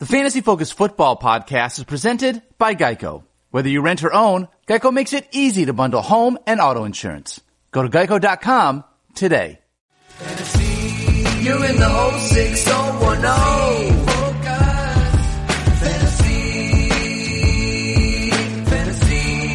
The Fantasy Focus Football Podcast is presented by Geico. Whether you rent or own, Geico makes it easy to bundle home and auto insurance. Go to geico.com today. Fantasy, you're in the 06010. Fantasy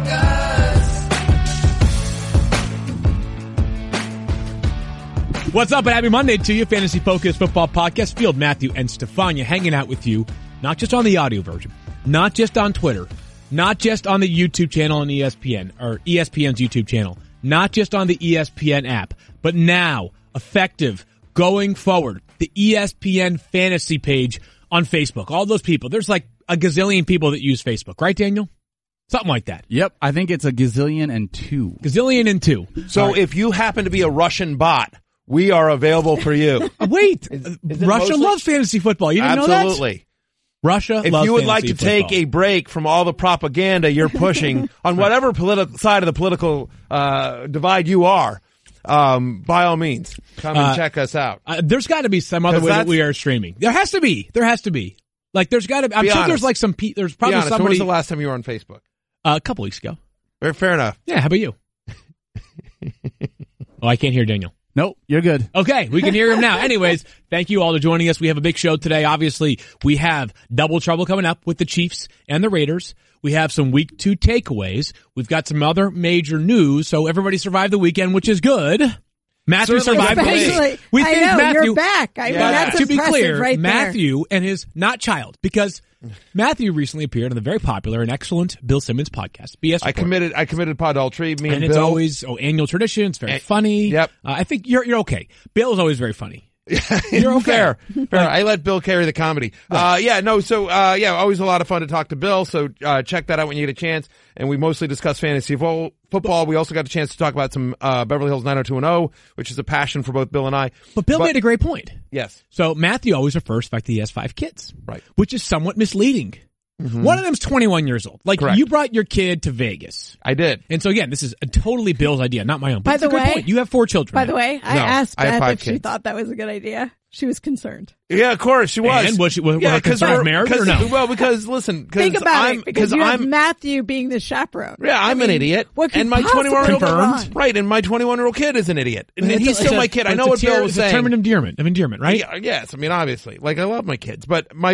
Focus. What's up, and happy Monday to you, Fantasy Focus Football Podcast. Field, Matthew, and Stefania hanging out with you, not just on the audio version, not just on Twitter, not just on the YouTube channel on ESPN, or ESPN's YouTube channel, not just on the ESPN app, but now, effective, going forward, the ESPN Fantasy page on Facebook. All those people, there's like a gazillion people that use Facebook, right, Daniel? Something like that. Yep, I think it's a gazillion and two. Gazillion and two. So if you happen to be a Russian bot, we are available for you. Wait, Russia loves fantasy football. You didn't know that? Absolutely. Russia If loves you would like fantasy to take football. a break from all the propaganda you're pushing on whatever side of the political divide you are, by all means, come and check us out. There's got to be some other 'Cause way that that's- we are streaming. There has to be. Like, there's got to. I'm Be sure honest. there's like some. There's Be probably honest, when somebody. was the last time you were on Facebook? A couple weeks ago. Fair enough. Yeah. How about you? Oh, I can't hear Daniel. Nope, you're good. Okay, we can hear him now. Anyways, thank you all for joining us. We have a big show today. Obviously, we have double trouble coming up with the Chiefs and the Raiders. We have some week 2 takeaways. We've got some other major news. So everybody survived the weekend, which is good. Matthew Certainly survived the especially- week. We I think know, Matthew, you're back. I mean, that's to be impressive clear, right there. Matthew and his not child, because Matthew recently appeared on the very popular and excellent Bill Simmons podcast, BS I Report. committed podultry. Me and And it's Bill. always annual tradition. It's very funny. Yep. I think you're okay. Bill is always very funny. You're okay. Fair. I let Bill carry the comedy. Always a lot of fun to talk to Bill. So, check that out when you get a chance. And we mostly discuss fantasy football. We also got a chance to talk about some, Beverly Hills 90210, which is a passion for both Bill and I. But Bill made a great point. Yes. So Matthew always refers to the fact that he has 5 kids. Right. Which is somewhat misleading. One of them's 21 years old. Like, Correct. you brought your kid to Vegas. I did. And so again, this is a totally Bill's idea, not my own. But By it's a the good way- point. You have 4 children. By the now. way, I No, asked I have Beth 5 if she kids. thought that was a good idea. She was concerned. Yeah, of course she was. And was her 'cause concern we're- marriage or 'cause- no? Well, because listen, Think about it, because you have I'm Matthew being the chaperone. yeah, I'm an idiot, What could and my possibly 21-year-old go wrong? right, and my 21-year-old kid is an idiot, and he's It's still a- my kid. I but know what it's a Bill was It's a term saying. of endearment, right? Yeah, yes, I mean obviously, like I love my kids, but my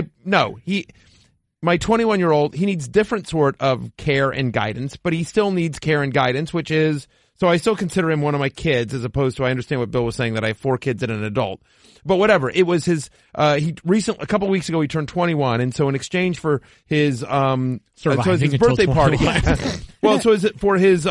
21-year-old, he needs different sort of care and guidance, but he still needs care and guidance, which is, so I still consider him one of my kids as opposed to, I understand what Bill was saying, that I have 4 kids and an adult. But whatever, it was his, a couple weeks ago he turned 21, and so in exchange for his, Surviving his until birthday party, 21. well, so is it for his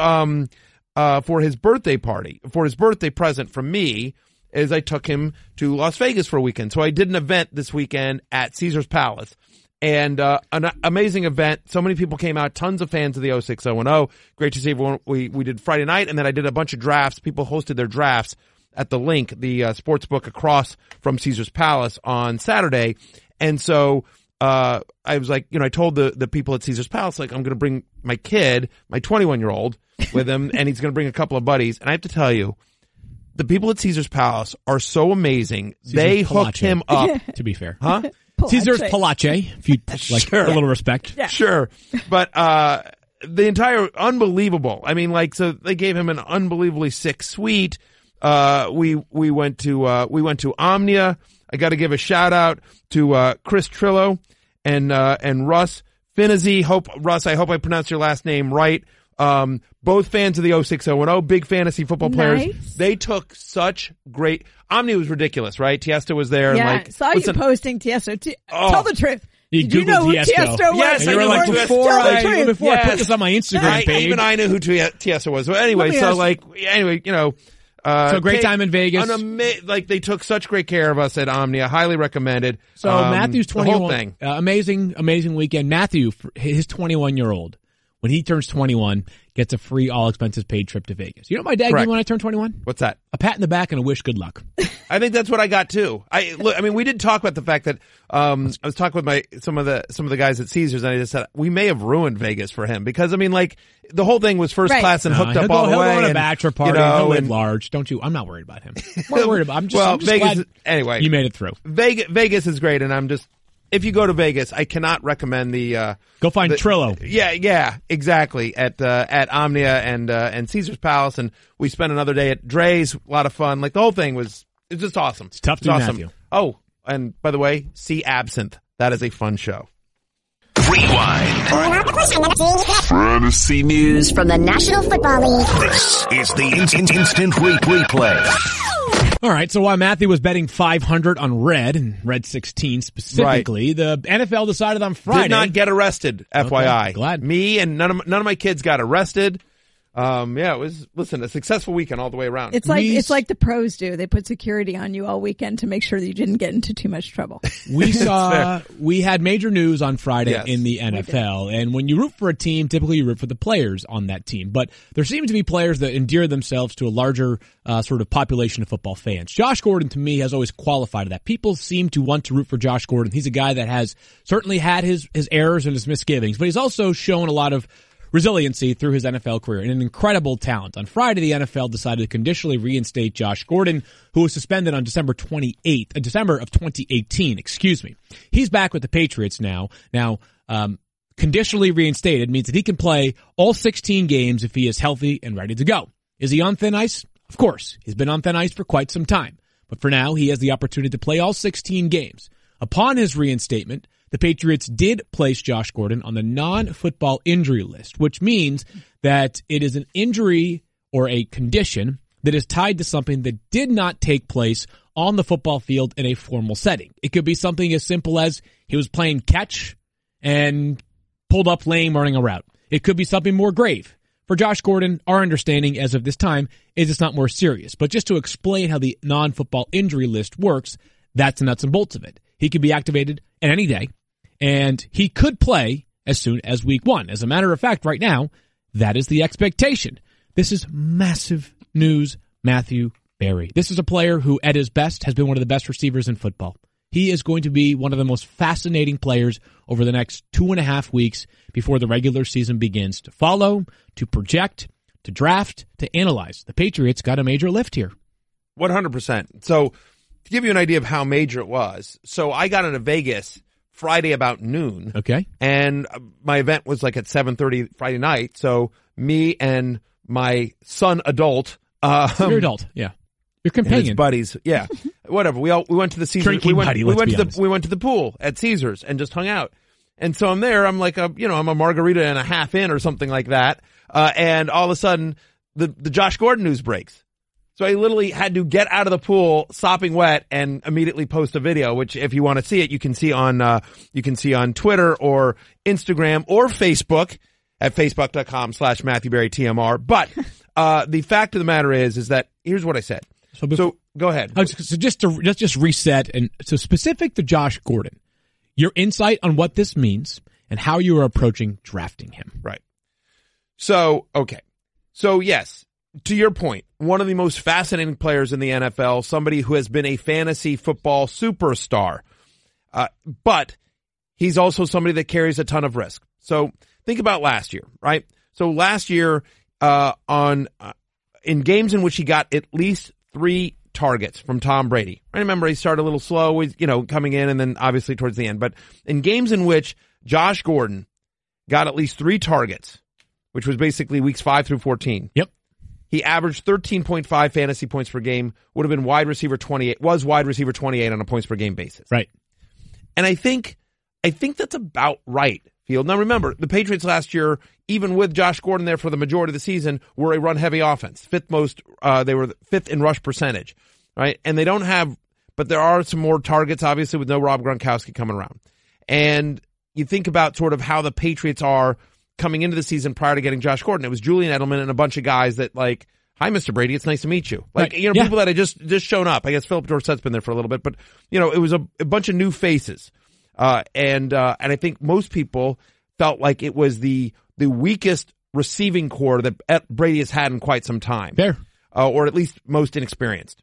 birthday party, for his birthday present from me, is I took him to Las Vegas for a weekend. So I did an event this weekend at Caesar's Palace. And an amazing event. So many people came out. Tons of fans of the 06010. Great to see everyone. We did Friday night, and then I did a bunch of drafts. People hosted their drafts at the Link, the sports book across from Caesar's Palace on Saturday. And so I was like, I told the people at Caesar's Palace, like, I'm going to bring my kid, my 21-year-old, with him, and he's going to bring a couple of buddies. And I have to tell you, the people at Caesar's Palace are so amazing. They hooked him up. To be fair. Huh? Caesar's Palace, if you like Sure. a little respect. Yeah. Sure. But, the entire, unbelievable. I mean, like, so they gave him an unbelievably sick suite. We went to Omnia. I got to give a shout out to, Chris Trillo and Russ Finizzi. Russ, I hope I pronounced your last name right. Both fans of the 06010, big fantasy football players. Nice. They took such great, Omni was ridiculous, right? Tiesto was there. Yeah, and like, saw listen, you posting Tiesto. Oh. Tell the truth. You Did you know who Googled Tiesto was? Yes, And I you were know like, who Tiesto before was. I Yes. put this on my Instagram page. Even I knew who Tiesto was. But anyway, Let me so ask- like, anyway, So great time in Vegas. Like they took such great care of us at Omnia. Highly recommended. So Matthew's the whole 21. thing. Amazing weekend. Matthew, his 21-year-old, when he turns 21, gets a free all expenses paid trip to Vegas. You know what my dad gave Correct. me when I turned 21? What's that? A pat in the back and a wish good luck. I think that's what I got too. I mean, we did talk about the fact that I was talking with some of the guys at Caesars, and I just said we may have ruined Vegas for him because I mean, like the whole thing was first Right. class and hooked up all the he'll way. go on a and, bachelor party. He'll live large. Don't you? I'm not worried about him. I'm not worried about. I'm just Vegas. glad Anyway, you made it through. Vegas is great, and I'm just if you go to Vegas, I cannot recommend the Go find Trillo. Yeah, exactly. At Omnia and Caesar's Palace, and we spent another day at Dre's. A lot of fun. Like the whole thing it's just awesome. It's tough to do, awesome. Matthew. Oh, and by the way, see Absinthe. That is a fun show. Rewind. Fantasy News from the National Football League. This is the instant replay. All right, so while Matthew was betting 500 on Red, and Red 16 specifically, the NFL decided on Friday. Did not get arrested, FYI. Okay, glad. Me and none of my kids got arrested. It was, a successful weekend all the way around. It's like the pros do. They put security on you all weekend to make sure that you didn't get into too much trouble. We had major news on Friday Yes, in the NFL. And when you root for a team, typically you root for the players on that team. But there seem to be players that endear themselves to a larger sort of population of football fans. Josh Gordon, to me, has always qualified that. People seem to want to root for Josh Gordon. He's a guy that has certainly had his errors and his misgivings, but he's also shown a lot of resiliency through his NFL career and an incredible talent. On Friday, the NFL decided to conditionally reinstate Josh Gordon, who was suspended on December of 2018, He's back with the Patriots now. Conditionally reinstated means that he can play all 16 games if he is healthy and ready to go. Is he on thin ice? Of course. He's been on thin ice for quite some time. But for now, he has the opportunity to play all 16 games. Upon his reinstatement, the Patriots did place Josh Gordon on the non-football injury list, which means that it is an injury or a condition that is tied to something that did not take place on the football field in a formal setting. It could be something as simple as he was playing catch and pulled up lame running a route. It could be something more grave. For Josh Gordon, our understanding as of this time is it's not more serious. But just to explain how the non-football injury list works, that's the nuts and bolts of it. He could be activated at any day, and he could play as soon as week 1. As a matter of fact, right now, that is the expectation. This is massive news, Matthew Berry. This is a player who, at his best, has been one of the best receivers in football. He is going to be one of the most fascinating players over the next 2.5 weeks before the regular season begins to follow, to project, to draft, to analyze. The Patriots got a major lift here. 100%. So, to give you an idea of how major it was, so I got into Vegas Friday about noon. Okay. And my event was like at 7:30 Friday night. So me and my son adult, your adult, yeah. Your companion. his buddies, yeah. Whatever. We went to the Caesars. Drinking buddy, let's be honest. We went to the pool at Caesars and just hung out. And so I'm there, I'm like I'm a margarita and a half in or something like that. And all of a sudden the Josh Gordon news breaks. So I literally had to get out of the pool, sopping wet, and immediately post a video. Which, if you want to see it, you can see on Twitter or Instagram or Facebook at facebook.com/MatthewBerryTMR. But the fact of the matter is that here's what I said. So go ahead. So let's just reset, and so specific to Josh Gordon, your insight on what this means and how you are approaching drafting him. Right. So okay. So yes. To your point, one of the most fascinating players in the NFL, somebody who has been a fantasy football superstar. But he's also somebody that carries a ton of risk. So think about last year, right? So last year, in games in which he got at least 3 targets from Tom Brady. I remember he started a little slow, coming in and then obviously towards the end. But in games in which Josh Gordon got at least 3 targets, which was basically weeks 5 through 14. Yep. He averaged 13.5 fantasy points per game, would have been wide receiver 28 on a points per game basis. Right. And I think that's about right, Field. Now remember, the Patriots last year, even with Josh Gordon there for the majority of the season, were a run heavy offense. They were 5th in rush percentage, right? And they don't have, but there are some more targets, obviously, with no Rob Gronkowski coming around. And you think about sort of how the Patriots are coming into the season prior to getting Josh Gordon. It was Julian Edelman and a bunch of guys that hi, Mr. Brady, it's nice to meet you. People that had just shown up. I guess Philip Dorsett's been there for a little bit, but it was a bunch of new faces. And I think most people felt like it was the weakest receiving core that Brady has had in quite some time. Fair. Or at least most inexperienced.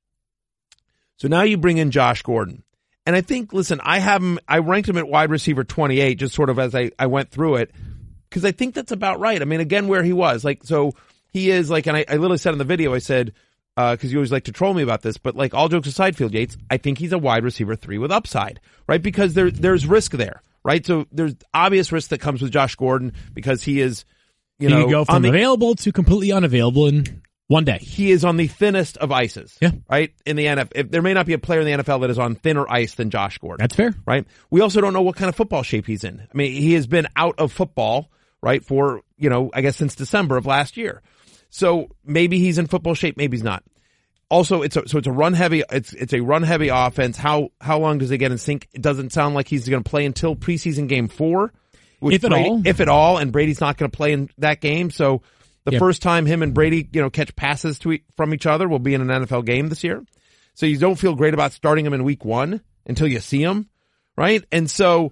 So now you bring in Josh Gordon. And I think, listen, I ranked him at wide receiver 28 just sort of as I went through it. Because I think that's about right. I mean, again, where he was. So he is and I literally said in the video, I said, because you always like to troll me about this, but like all jokes aside, Field Yates, I think he's a wide receiver 3 with upside, right? Because there's risk there, right? So there's obvious risk that comes with Josh Gordon because he is, you go from available to completely unavailable in one day. He is on the thinnest of ices, yeah. Right? In the NFL, there may not be a player in the NFL that is on thinner ice than Josh Gordon. That's fair, right? We also don't know what kind of football shape he's in. I mean, he has been out of football, right, for, I guess since December of last year. So maybe he's in football shape, maybe he's not. Also, it's a run heavy offense. How long does it get in sync? It doesn't sound like he's going to play until preseason game 4, if at all, and Brady's not going to play in that game. So the first time him and Brady, catch passes from each other will be in an NFL game this year. So you don't feel great about starting him in week 1 until you see him, right? And so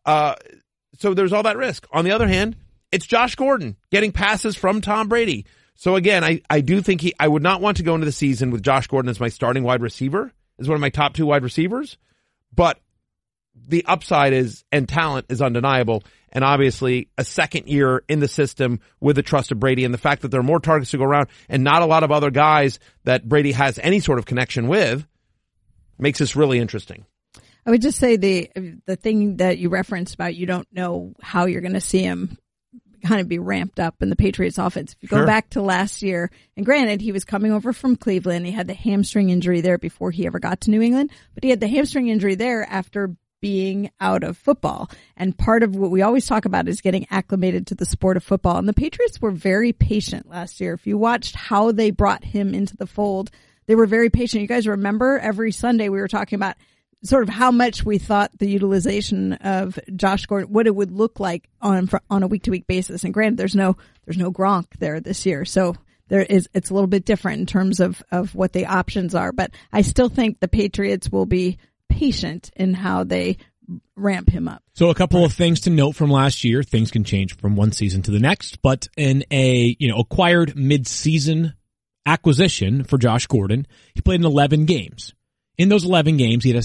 there's all that risk. On the other hand, it's Josh Gordon getting passes from Tom Brady. So again, I do think I would not want to go into the season with Josh Gordon as my starting wide receiver, as one of my top 2 wide receivers, but the upside and talent is undeniable. And obviously a second year in the system with the trust of Brady and the fact that there are more targets to go around and not a lot of other guys that Brady has any sort of connection with makes this really interesting. I would just say the thing that you referenced about you don't know how you're going to see him kind of be ramped up in the Patriots offense. If you go back to last year, and granted, he was coming over from Cleveland. He had the hamstring injury there before he ever got to New England, but he had the hamstring injury there after being out of football. And part of what we always talk about is getting acclimated to the sport of football. And the Patriots were very patient last year. If you watched how they brought him into the fold, they were very patient. You guys remember every Sunday we were talking about sort of how much we thought the utilization of Josh Gordon, what it would look like on a week-to-week basis. And granted, there's no Gronk there this year. So it's a little bit different in terms of what the options are. But I still think the Patriots will be patient in how they ramp him up. So a couple of things to note from last year. Things can change from one season to the next, but in a, acquired mid-season acquisition for Josh Gordon, he played in 11 games. In those 11 games, he had a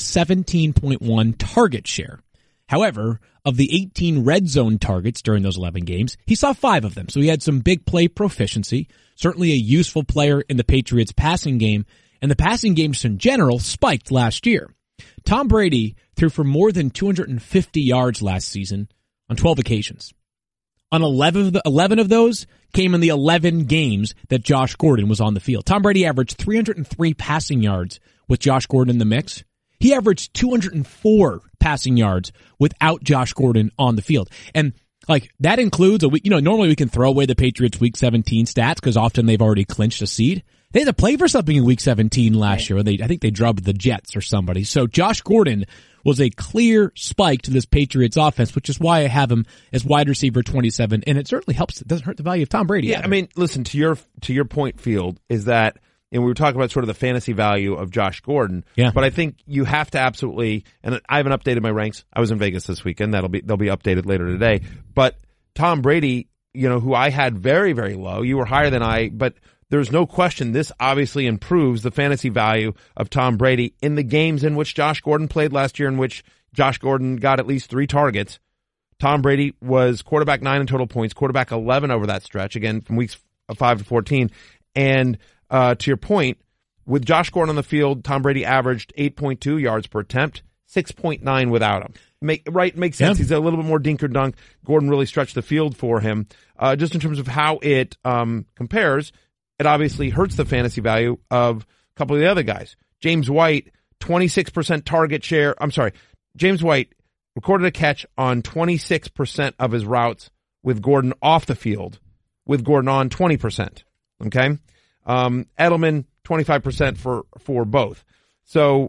17.1 target share. However, of the 18 red zone targets during those 11 games, he saw 5 of them. So he had some big play proficiency, certainly a useful player in the Patriots passing game, and the passing games in general spiked last year. Tom Brady threw for more than 250 yards last season on 12 occasions. On 11 of those came in the 11 games that Josh Gordon was on the field. Tom Brady averaged 303 passing yards with Josh Gordon in the mix. He averaged 204 passing yards without Josh Gordon on the field. And that includes normally we can throw away the Patriots week 17 stats because often they've already clinched a seed. They had to play for something in week 17 last year. I think they drubbed the Jets or somebody. So Josh Gordon was a clear spike to this Patriots offense, which is why I have him as wide receiver 27. And it certainly helps. It doesn't hurt the value of Tom Brady. Yeah, either. I mean, listen, to your point, Field, is that, and we were talking about sort of the fantasy value of Josh Gordon. Yeah. But I think you have to absolutely, and I haven't updated my ranks. I was in Vegas this weekend. They'll be updated later today. But Tom Brady, who I had very, very low, you were higher than I, but there's no question this obviously improves the fantasy value of Tom Brady in the games in which Josh Gordon played last year, in which Josh Gordon got at least 3 targets. Tom Brady was quarterback 9 in total points, quarterback 11 over that stretch, again, from weeks 5 to 14. And to your point, with Josh Gordon on the field, Tom Brady averaged 8.2 yards per attempt, 6.9 without him. Makes sense. Yeah. He's a little bit more dink or dunk. Gordon really stretched the field for him. Just in terms of how it compares, it obviously hurts the fantasy value of a couple of the other guys. James White, 26% target share. I'm sorry. James White recorded a catch on 26% of his routes with Gordon off the field, with Gordon on 20%. Okay? Edelman, 25% for both. So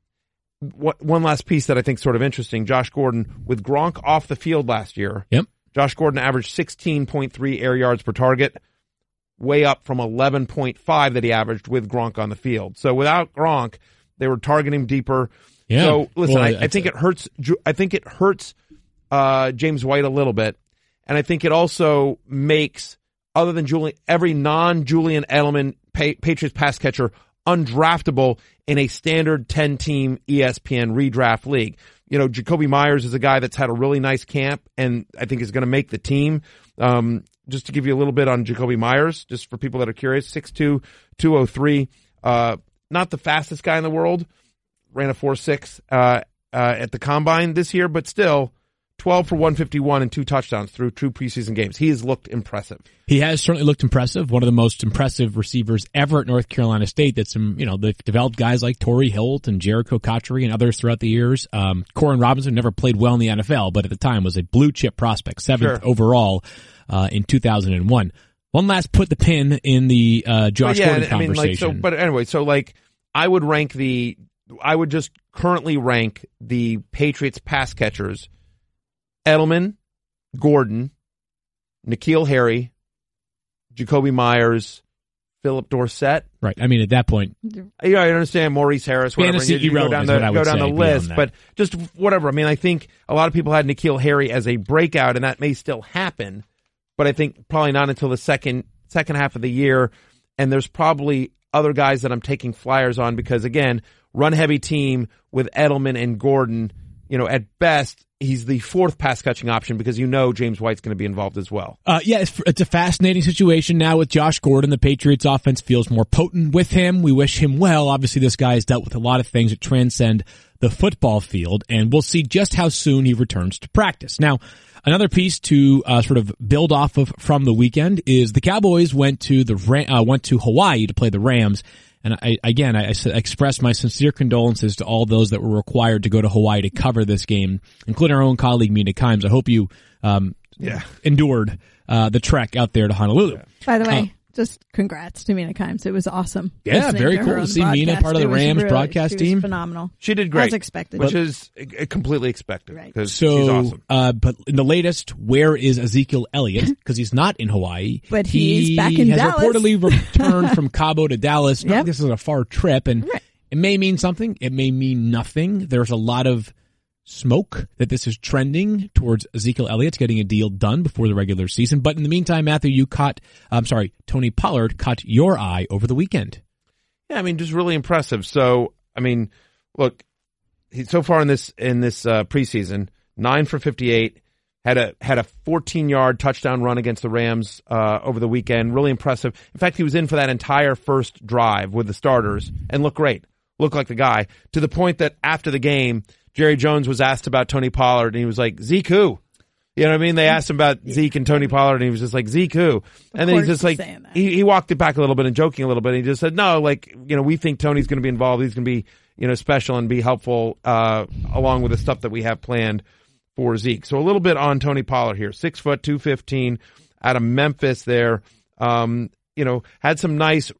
one last piece that I think is sort of interesting. Josh Gordon with Gronk off the field last year. Yep. Josh Gordon averaged 16.3 air yards per target, way up from 11.5 that he averaged with Gronk on the field. So without Gronk, they were targeting him deeper. Yeah. So listen, I think it hurts. I think it hurts James White a little bit, and I think it also makes, other than every non-Julian Edelman Patriots pass catcher undraftable in a standard 10-team ESPN redraft league. Jacoby Myers is a guy that's had a really nice camp and I think is going to make the team. Just to give you a little bit on Jacoby Myers, just for people that are curious, 6'2", 203. not the fastest guy in the world, ran a 4.6 at the combine this year, but still 12 for 151 and 2 touchdowns through 2 preseason games. He has looked impressive. He has certainly looked impressive. One of the most impressive receivers ever at North Carolina State. That's they've developed guys like Torrey Hilt and Jericho Cotchery and others throughout the years. Corin Robinson never played well in the NFL, but at the time was a blue chip prospect, 7th overall in 2001. One last put the pin in the Josh Gordon conversation. I would just currently rank the Patriots pass catchers: Edelman, Gordon, N'Keal Harry, Jacoby Myers, Philip Dorsett. Right. I mean, at that point, I understand Maurice Harris, whatever. You go down the list, but just whatever. I mean, I think a lot of people had N'Keal Harry as a breakout, and that may still happen, but I think probably not until the second half of the year. And there's probably other guys that I'm taking flyers on because, again, run heavy team with Edelman and Gordon. At best, he's the 4th pass catching option because James White's going to be involved as well. It's a fascinating situation now with Josh Gordon. The Patriots offense feels more potent with him. We wish him well. Obviously, this guy has dealt with a lot of things that transcend the football field, and we'll see just how soon he returns to practice. Now, another piece to sort of build off of from the weekend is the Cowboys went to Hawaii to play the Rams. And I express my sincere condolences to all those that were required to go to Hawaii to cover this game, including our own colleague, Mina Kimes. I hope you endured the trek out there to Honolulu. By the way, just congrats to Mina Kimes. It was awesome. Yeah, very cool to see Mina part of the Rams broadcast team. Phenomenal. She did great. As expected. Which is completely expected. Right. Because she's awesome. But in the latest, where is Ezekiel Elliott? Because he's not in Hawaii. But he's back in Dallas. He has reportedly returned from Cabo to Dallas. Yep. This is a far trip, and it may mean something. It may mean nothing. There's a lot of smoke that this is trending towards Ezekiel Elliott's getting a deal done before the regular season. But in the meantime, Matthew, Tony Pollard caught your eye over the weekend. Yeah, I mean, just really impressive. So, I mean, look, so far in this preseason, 9 for 58, had a 14-yard touchdown run against the Rams over the weekend. Really impressive. In fact, he was in for that entire first drive with the starters and looked great. Looked like the guy, to the point that after the game, Jerry Jones was asked about Tony Pollard, and he was like, Zeke who? You know what I mean? They asked him about Zeke and Tony Pollard, and he was just like, Zeke who? And then he's just like, he walked it back a little bit and joking a little bit, and he just said, no, we think Tony's going to be involved. He's going to be, special and be helpful along with the stuff that we have planned for Zeke. So a little bit on Tony Pollard here. 6 foot, 215, out of Memphis there. Had some nice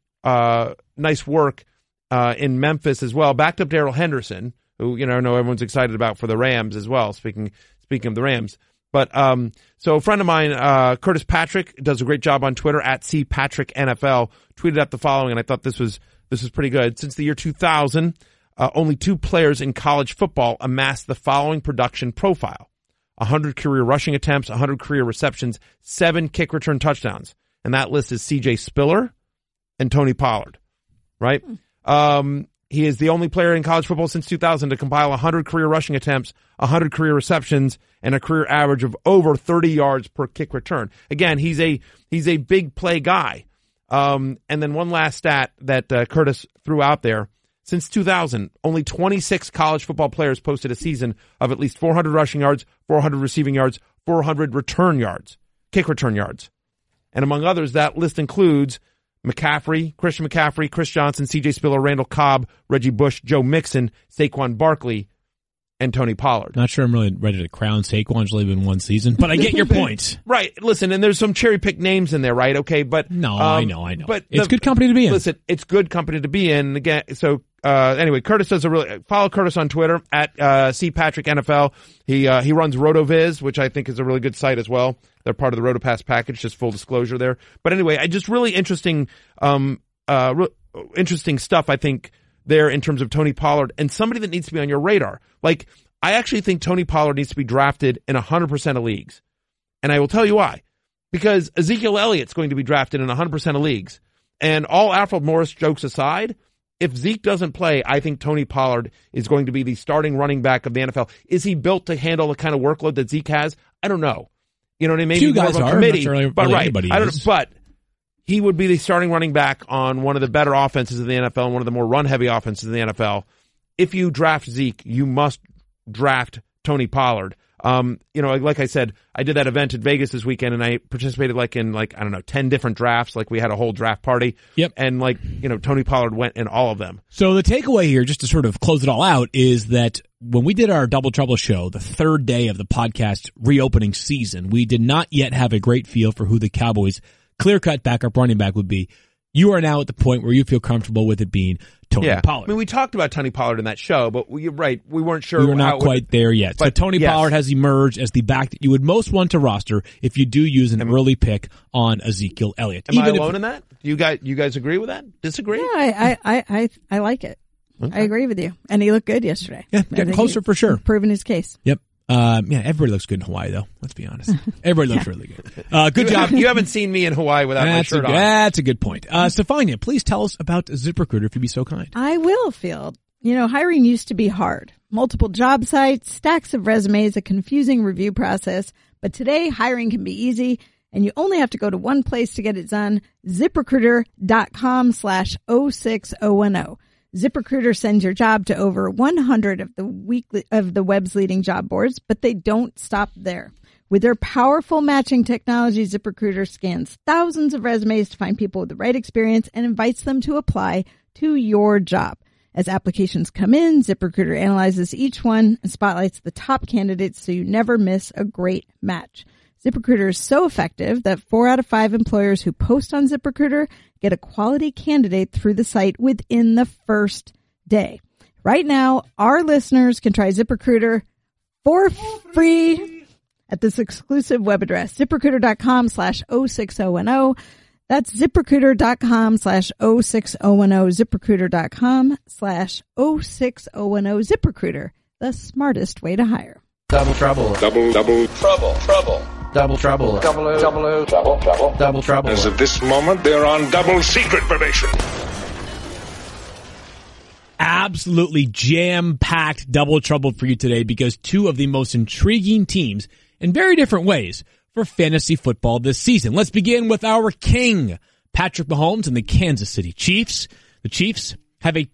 work in Memphis as well. Backed up Darrell Henderson, who, I know everyone's excited about for the Rams as well, speaking of the Rams. But, so a friend of mine, Curtis Patrick, does a great job on Twitter at CPatrickNFL, tweeted out the following, and I thought this was pretty good. Since the year 2000, only 2 players in college football amassed the following production profile: 100 career rushing attempts, 100 career receptions, 7 kick return touchdowns. And that list is C.J. Spiller and Tony Pollard, right? He is the only player in college football since 2000 to compile 100 career rushing attempts, 100 career receptions, and a career average of over 30 yards per kick return. Again, he's a big play guy. And then one last stat that Curtis threw out there: since 2000, only 26 college football players posted a season of at least 400 rushing yards, 400 receiving yards, 400 return yards, kick return yards. And among others, that list includes Christian McCaffrey, Chris Johnson, C.J. Spiller, Randall Cobb, Reggie Bush, Joe Mixon, Saquon Barkley, and Tony Pollard. Not sure I'm really ready to crown Saquon's only been one season, but I get your point. Right. Listen, and there's some cherry-picked names in there, right? Okay, but... No, I know. But it's good company to be in. Listen, it's good company to be in. Again, so... anyway, Curtis does follow Curtis on Twitter at CPatrickNFL. He runs RotoViz, which I think is a really good site as well. They're part of the RotoPass package, just full disclosure there. But anyway, just really interesting stuff, I think, there in terms of Tony Pollard and somebody that needs to be on your radar. Like, I actually think Tony Pollard needs to be drafted in 100% of leagues. And I will tell you why. Because Ezekiel Elliott's going to be drafted in 100% of leagues. And all Alfred Morris jokes aside, if Zeke doesn't play, I think Tony Pollard is going to be the starting running back of the NFL. Is he built to handle the kind of workload that Zeke has? I don't know. You know what I mean? Few guys are. Committee, not sure but really right. anybody I don't. is. But he would be the starting running back on one of the better offenses in the NFL and one of the more run-heavy offenses in the NFL. If you draft Zeke, you must draft Tony Pollard. Like I said, I did that event in Vegas this weekend and I participated in 10 different drafts. Like we had a whole draft party. Yep. And Tony Pollard went in all of them. So the takeaway here, just to sort of close it all out, is that when we did our Double Trouble show, the third day of the podcast reopening season, we did not yet have a great feel for who the Cowboys' clear-cut backup running back would be. You are now at the point where you feel comfortable with it being Tony Pollard. I mean, we talked about Tony Pollard in that show, but you're right. We weren't sure. We were not quite there yet. So Tony Pollard has emerged as the back that you would most want to roster if you do use an early pick on Ezekiel Elliott. Am I alone in that? You guys agree with that? Disagree? Yeah, I like it. Okay. I agree with you. And he looked good yesterday. Yeah, getting closer for sure. Proving his case. Yep. Everybody looks good in Hawaii, though. Let's be honest. Everybody looks really good. Good job. You haven't seen me in Hawaii without my shirt on. That's a good point. Stefania, please tell us about ZipRecruiter if you'd be so kind. I will, Field. Hiring used to be hard. Multiple job sites, stacks of resumes, a confusing review process. But today, hiring can be easy, and you only have to go to one place to get it done, ZipRecruiter.com/06010. ZipRecruiter sends your job to over 100 of the web's leading job boards, but they don't stop there. With their powerful matching technology, ZipRecruiter scans thousands of resumes to find people with the right experience and invites them to apply to your job. As applications come in, ZipRecruiter analyzes each one and spotlights the top candidates so you never miss a great match. ZipRecruiter is so effective that 4 out of 5 employers who post on ZipRecruiter get a quality candidate through the site within the first day. Right now, our listeners can try ZipRecruiter for free at this exclusive web address, ZipRecruiter.com/06010. That's ZipRecruiter.com/06010, ZipRecruiter.com/06010. ZipRecruiter, the smartest way to hire. Double trouble. Double trouble. Double trouble. Double trouble. As of this moment, they're on double secret probation. Absolutely jam-packed double trouble for you today because two of the most intriguing teams in very different ways for fantasy football this season. Let's begin with our king, Patrick Mahomes and the Kansas City Chiefs. The Chiefs have a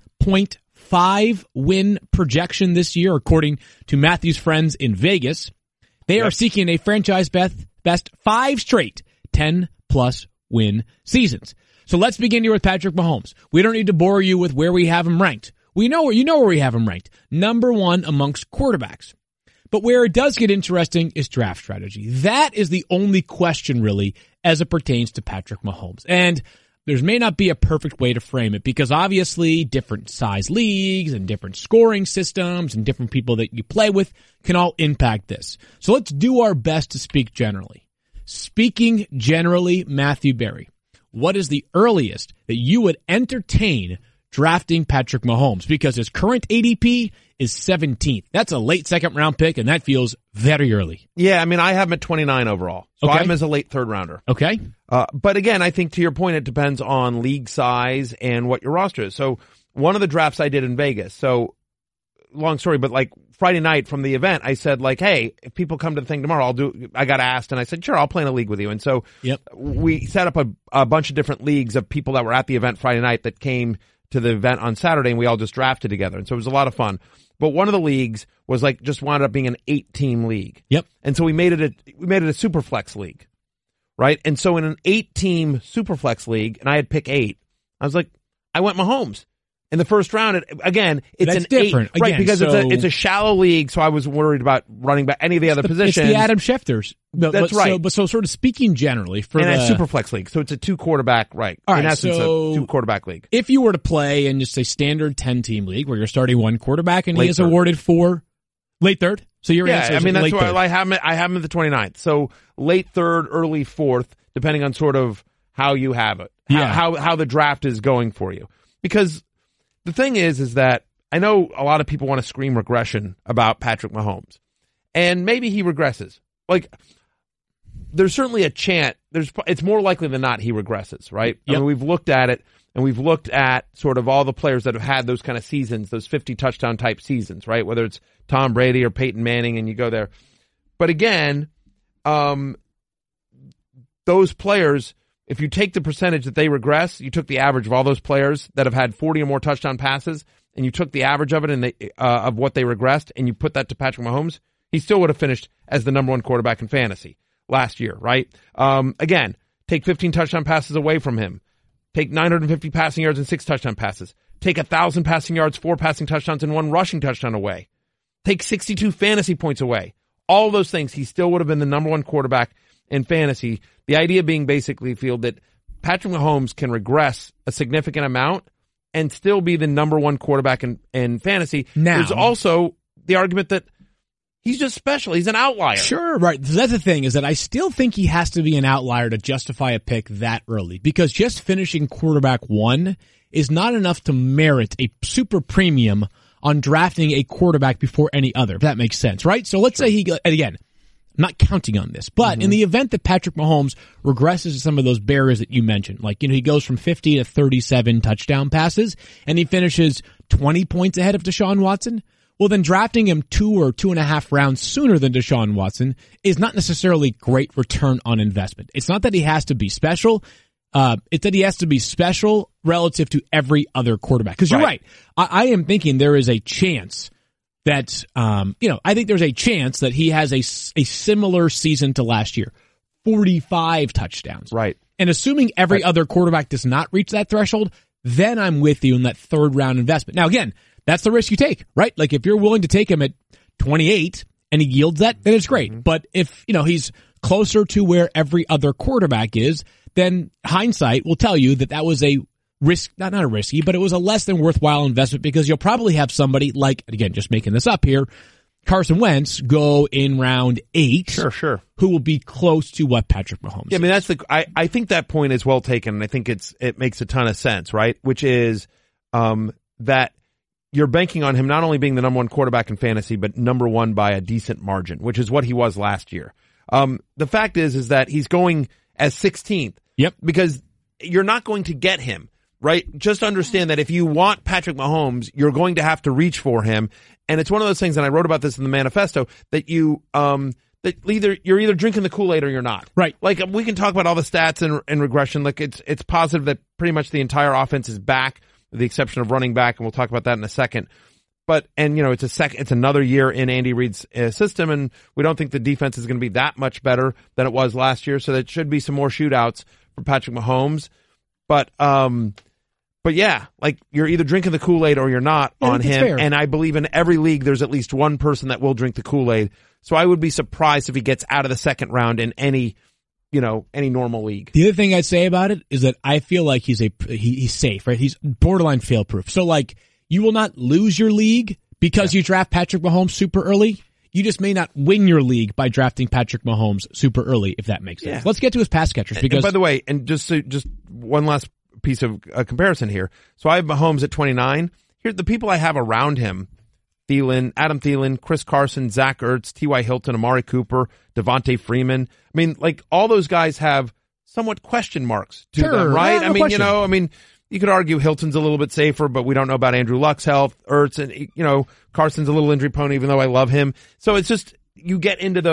10.5 win projection this year, according to Matthew's friends in Vegas. They are seeking a franchise best 5 straight 10-plus win seasons. So let's begin here with Patrick Mahomes. We don't need to bore you with where we have him ranked. You know where we have him ranked. Number 1 amongst quarterbacks. But where it does get interesting is draft strategy. That is the only question, really, as it pertains to Patrick Mahomes. And there may not be a perfect way to frame it because obviously different size leagues and different scoring systems and different people that you play with can all impact this. So let's do our best to speak generally. Speaking generally, Matthew Berry, what is the earliest that you would entertain drafting Patrick Mahomes? Because his current ADP is 17th. That's a late second round pick, and that feels very early. Yeah, I mean, I have him at 29 overall. So I have him as a late third rounder. Okay. But again, I think to your point, it depends on league size and what your roster is. So one of the drafts I did in Vegas, so long story, but like Friday night from the event, I said like, hey, if people come to the thing tomorrow, I got asked and I said, sure, I'll play in a league with you. And so we set up a bunch of different leagues of people that were at the event Friday night that came to the event on Saturday and we all just drafted together. And so it was a lot of fun. But one of the leagues was like just wound up being an 8-team league. Yep. And so we made it a super flex league. Right? And so in an 8-team super flex league, and I had pick 8, I was like, I went Mahomes. In the first round, again, it's That's an different. 8, right? Again, Because it's a shallow league, so I was worried about running back any of the other positions. It's the Adam Schefters. That's right. So sort of speaking generally for a super flex league, so it's a 2-quarterback, right? All right, in essence, so a 2-quarterback league. If you were to play in just a standard 10-team league where you're starting one quarterback and Late he is third. awarded for late third, so your answer is that's late why third. I have him at the 29th. So late third, early fourth, depending on sort of how you have it, how the draft is going for you, because. The thing is that I know a lot of people want to scream regression about Patrick Mahomes, and maybe he regresses. Like, there's certainly a chance. It's more likely than not he regresses, right? Yep. I mean, we've looked at it, and we've looked at sort of all the players that have had those kind of seasons, those 50 touchdown type seasons, right? Whether it's Tom Brady or Peyton Manning, and you go there. But again, those players. if you take the percentage that they regress, you took the average of all those players that have had 40 or more touchdown passes, and you took the average of it and of what they regressed, and you put that to Patrick Mahomes, he still would have finished as the number one quarterback in fantasy last year, right? Again, take 15 touchdown passes away from him. Take 950 passing yards and 6 touchdown passes. Take 1,000 passing yards, 4 passing touchdowns, and 1 rushing touchdown away. Take 62 fantasy points away. All those things, he still would have been the number one quarterback in fantasy. The idea being basically, Field, that Patrick Mahomes can regress a significant amount and still be the number one quarterback in fantasy. Now, there's also the argument that he's just special. He's an outlier. Sure, right. So that's the thing, is that I still think he has to be an outlier to justify a pick that early, because just finishing quarterback 1 is not enough to merit a super premium on drafting a quarterback before any other, if that makes sense, right? So let's say again, I'm not counting on this, but in the event that Patrick Mahomes regresses to some of those barriers that you mentioned, like, he goes from 50 to 37 touchdown passes and he finishes 20 points ahead of Deshaun Watson, well, then drafting him 2 or 2.5 rounds sooner than Deshaun Watson is not necessarily great return on investment. It's not that he has to be special. It's that he has to be special relative to every other quarterback. Because you're right. I am thinking there is a chance that, I think there's a chance that he has a similar season to last year. 45 touchdowns. Right. And assuming every other quarterback does not reach that threshold, then I'm with you in that 3rd round investment. Now, again, that's the risk you take, right? Like, if you're willing to take him at 28 and he yields that, then it's great. But if, he's closer to where every other quarterback is, then hindsight will tell you that was a risk, not a risky, but it was a less than worthwhile investment, because you'll probably have somebody like, again, just making this up here, Carson Wentz go in round 8. Sure. Who will be close to what Patrick Mahomes is. I mean, I think that point is well taken, and I think it makes a ton of sense, right? Which is, that you're banking on him not only being the number one quarterback in fantasy, but number one by a decent margin, which is what he was last year. The fact is that he's going as 16th. Yep. Because you're not going to get him, right? Just understand that if you want Patrick Mahomes, you're going to have to reach for him. And it's one of those things, and I wrote about this in the manifesto, that you're either drinking the Kool-Aid or you're not. Right. Like, we can talk about all the stats and regression. Like, it's positive that pretty much the entire offense is back, with the exception of running back, and we'll talk about that in a second. But, it's another year in Andy Reid's system, and we don't think the defense is going to be that much better than it was last year, so there should be some more shootouts for Patrick Mahomes. But yeah, like, you're either drinking the Kool-Aid or you're not on him. Fair. And I believe in every league there's at least one person that will drink the Kool-Aid. So I would be surprised if he gets out of the 2nd round in any normal league. The other thing I'd say about it is that I feel like he's safe, right? He's borderline fail-proof. So, like, you will not lose your league because you draft Patrick Mahomes super early. You just may not win your league by drafting Patrick Mahomes super early, if that makes sense. Yeah. Let's get to his pass catchers. Because, and by the way, and just one last piece of comparison here. So I have Mahomes at 29. Here, the people I have around him: Adam Thielen, Chris Carson, Zach Ertz, T.Y. Hilton, Amari Cooper, Devontae Freeman. I mean, like, all those guys have somewhat question marks to them, right? Yeah, no question. You could argue Hilton's a little bit safer, but we don't know about Andrew Luck's health. Ertz, and, Carson's a little injury prone, even though I love him. So it's just, you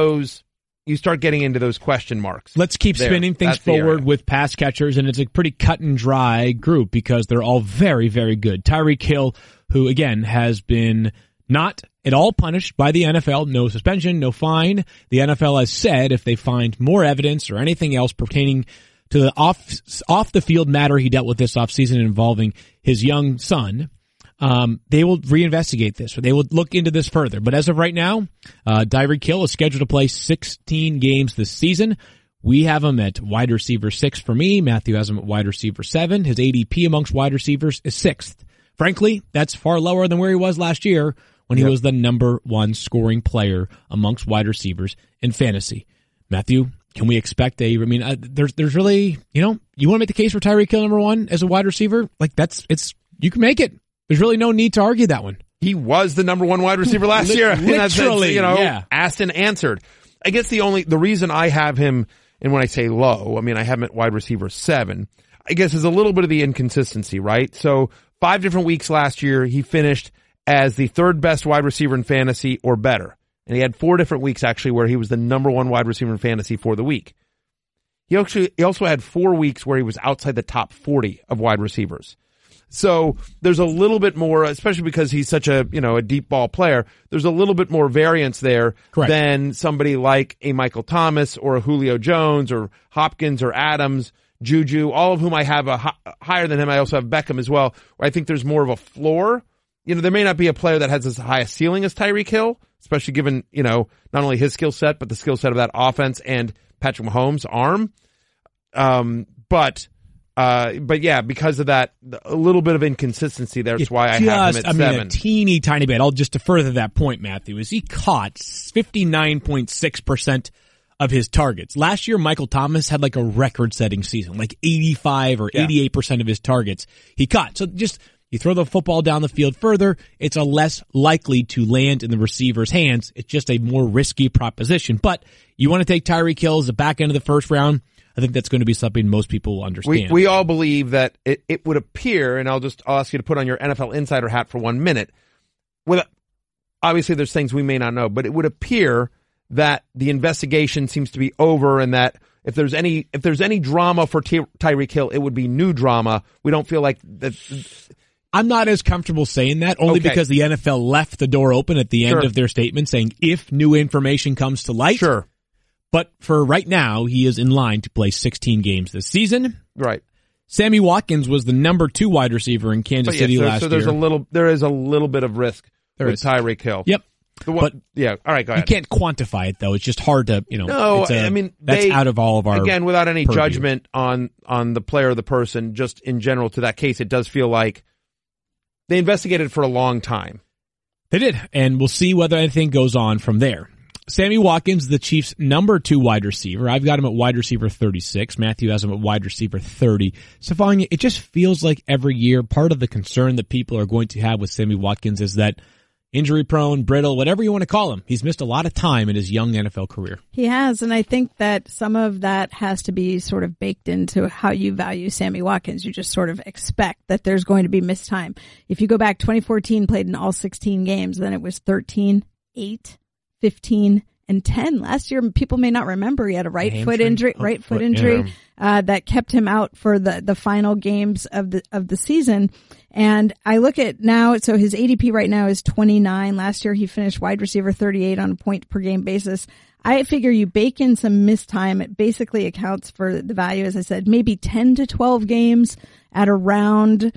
start getting into those question marks. Let's keep spinning things forward with pass catchers, and it's a pretty cut and dry group because they're all very, very good. Tyreek Hill, who, again, has been not at all punished by the NFL. No suspension, no fine. The NFL has said if they find more evidence or anything else pertaining to the off the field matter he dealt with this offseason involving his young son, they will reinvestigate this, or they will look into this further. But as of right now, Tyreek Hill is scheduled to play 16 games this season. We have him at wide receiver 6 for me. Matthew has him at wide receiver 7. His ADP amongst wide receivers is 6th. Frankly, that's far lower than where he was last year when he was the number 1 scoring player amongst wide receivers in fantasy. Matthew, can we expect there's really, you want to make the case for Tyreek Hill number 1 as a wide receiver? Like, you can make it. There's really no need to argue that one. He was the number 1 wide receiver last year. Literally, asked and answered. I guess the reason I have him, and when I say low, I have him at wide receiver 7, I guess is a little bit of the inconsistency, right? So 5 different weeks last year, he finished as the 3rd best wide receiver in fantasy or better. And he had 4 different weeks, actually, where he was the number 1 wide receiver in fantasy for the week. He also had 4 weeks where he was outside the top 40 of wide receivers. So there's a little bit more, especially because he's such a deep ball player, there's a little bit more variance there than somebody like a Michael Thomas or a Julio Jones or Hopkins or Adams, Juju, all of whom I have higher than him. I also have Beckham as well, where I think there's more of a floor. There may not be a player that has as high a ceiling as Tyreek Hill, especially given, not only his skill set, but the skill set of that offense and Patrick Mahomes' arm. But yeah, because of that, a little bit of inconsistency there. That's why I have him at 7. A teeny tiny bit. Just to further that point, Matthew, is he caught 59.6% of his targets. Last year, Michael Thomas had like a record-setting season, like 85 or 88% of his targets he caught. So just, you throw the football down the field further, it's a less likely to land in the receiver's hands. It's just a more risky proposition. But you want to take Tyreek Hill as the back end of the first round, I think that's going to be something most people will understand. We all believe that it would appear, and I'll ask you to put on your NFL insider hat for 1 minute. Obviously, there's things we may not know, but it would appear that the investigation seems to be over, and that if there's any drama for Tyreek Hill, it would be new drama. We don't feel like that. I'm not as comfortable saying that, only because the NFL left the door open at the end of their statement, saying if new information comes to light. Sure. But for right now, he is in line to play 16 games this season. Right. Sammy Watkins was the number 2 wide receiver in Kansas City last year. So there is a little bit of risk with Tyreek Hill. Yep. All right, go ahead. You can't quantify it though. It's just hard to, that's out of all of our again, without any purview. judgment on the player or the person, just in general to that case, it does feel like they investigated for a long time. They did, and we'll see whether anything goes on from there. Sammy Watkins, the Chiefs' number 2 wide receiver. I've got him at wide receiver 36. Matthew has him at wide receiver 30. Stephania, it just feels like every year part of the concern that people are going to have with Sammy Watkins is that injury prone, brittle, whatever you want to call him. He's missed a lot of time in his young NFL career. He has, and I think that some of that has to be sort of baked into how you value Sammy Watkins. You just sort of expect that there's going to be missed time. If you go back, 2014 played in all 16 games, then it was 13, 8, 15, and 10. Last year, people may not remember, he had a right foot injury that kept him out for the final games of the season. And I look at now, so his ADP right now is 29. Last year, he finished wide receiver 38 on a point per game basis. I figure you bake in some missed time. It basically accounts for the value, as I said, maybe 10 to 12 games at around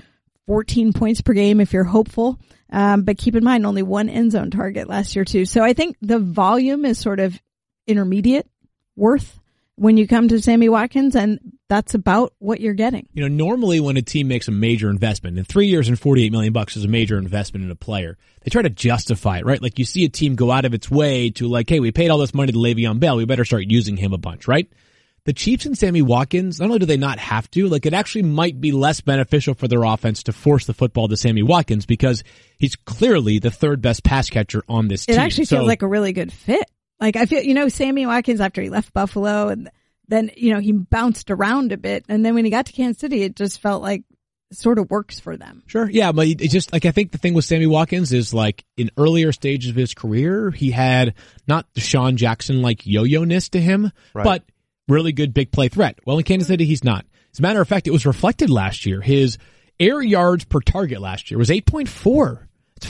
14 points per game if you're hopeful. But keep in mind, only 1 end zone target last year too. So I think the volume is sort of intermediate worth when you come to Sammy Watkins, and that's about what you're getting. Normally when a team makes a major investment, and 3 years and $48 million is a major investment in a player, they try to justify it, right? Like you see a team go out of its way to like, hey, we paid all this money to Le'Veon Bell, we better start using him a bunch, right? The Chiefs and Sammy Watkins, not only do they not have to, like it actually might be less beneficial for their offense to force the football to Sammy Watkins because he's clearly the 3rd best pass catcher on this team. It actually feels like a really good fit. Like I feel, Sammy Watkins after he left Buffalo and then, he bounced around a bit. And then when he got to Kansas City, it just felt like it sort of works for them. Sure. Yeah. But it just like, I think the thing with Sammy Watkins is like in earlier stages of his career, he had not Deshaun Jackson like yo-yo-ness to him, but really good big play threat. Well, in Kansas City, he's not. As a matter of fact, it was reflected last year. His air yards per target last year was 8.4. It's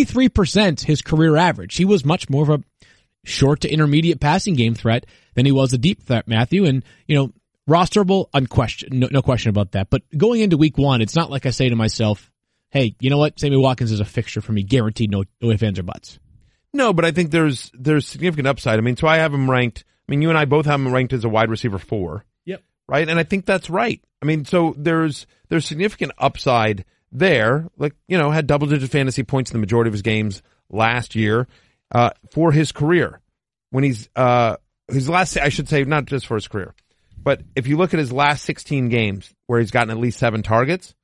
43% his career average. He was much more of a short to intermediate passing game threat than he was a deep threat, Matthew. And, rosterable, unquestioned, no question about that. But going into week 1, it's not like I say to myself, hey, you know what? Sammy Watkins is a fixture for me, guaranteed, no ifs, ands, or buts. No, but I think there's significant upside. I mean, so I have him ranked. I mean, you and I both have him ranked as a wide receiver 4. Yep. Right? And I think that's right. I mean, so there's significant upside there. Like, had double-digit fantasy points in the majority of his games last year for his career. When his last, I should say, not just for his career, but if you look at his last 16 games where he's gotten at least 7 targets,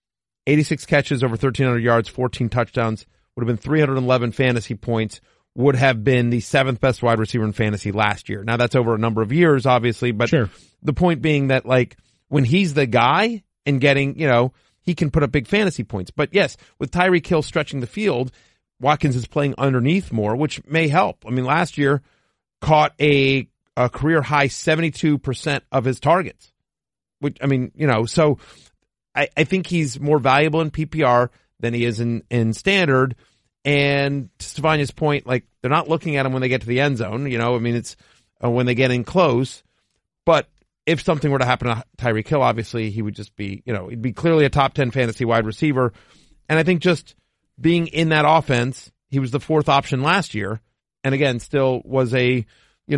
86 catches, over 1,300 yards, 14 touchdowns, would have been 311 fantasy points, would have been the 7th best wide receiver in fantasy last year. Now that's over a number of years, obviously, but the point being that like when he's the guy and getting, he can put up big fantasy points. But yes, with Tyreek Hill stretching the field, Watkins is playing underneath more, which may help. I mean, last year caught a a career high 72% of his targets. Which, I mean, so I think he's more valuable in PPR than he is in standard. And to Stefania's point, like, they're not looking at him when they get to the end zone. I mean, it's when they get in close. But if something were to happen to Tyreek Hill, obviously he would just be, he'd be clearly a top 10 fantasy wide receiver. And I think just being in that offense, he was the fourth option last year. And again, still was a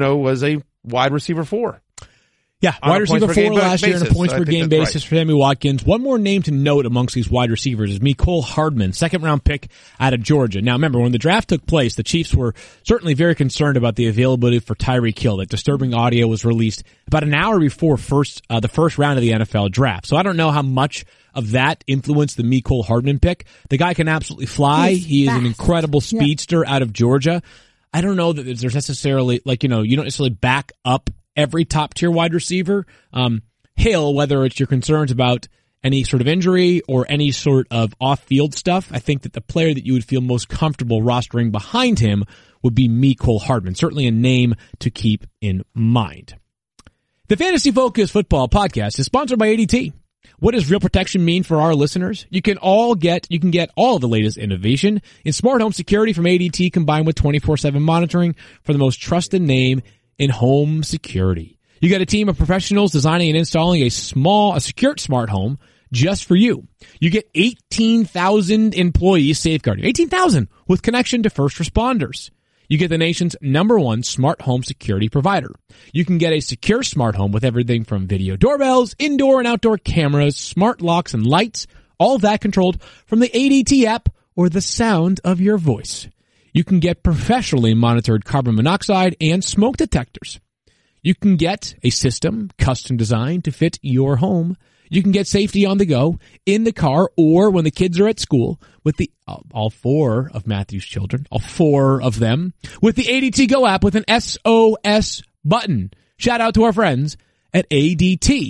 wide receiver 4. Yeah, wide receiver 4 last year on a points per game basis for Sammy Watkins. One more name to note amongst these wide receivers is Mecole Hardman, second-round pick out of Georgia. Now, remember, when the draft took place, the Chiefs were certainly very concerned about the availability for Tyreek Hill. That disturbing audio was released about an hour before the first round of the NFL draft. So I don't know how much of that influenced the Mecole Hardman pick. The guy can absolutely fly. He is an incredible speedster out of Georgia. I don't know that there's necessarily, you don't necessarily back up every top-tier wide receiver. Hill, whether it's your concerns about any sort of injury or any sort of off-field stuff, I think that the player that you would feel most comfortable rostering behind him would be Mecole Hardman. Certainly a name to keep in mind. The Fantasy Focus Football Podcast is sponsored by ADT. What does real protection mean for our listeners? You can get all the latest innovation in smart home security from ADT combined with 24/7 monitoring for the most trusted name in home security. You got a team of professionals designing and installing a secure smart home just for you. You get 18,000 employees safeguarding. 18,000 with connection to first responders. You get the nation's #1 smart home security provider. You can get a secure smart home with everything from video doorbells, indoor and outdoor cameras, smart locks and lights, all of that controlled from the ADT app or the sound of your voice. You can get professionally monitored carbon monoxide and smoke detectors. You can get a system custom designed to fit your home. You can get safety on the go, in the car, or when the kids are at school with all 4 of Matthew's children, all 4 of them, with the ADT Go app with an SOS button. Shout out to our friends at ADT.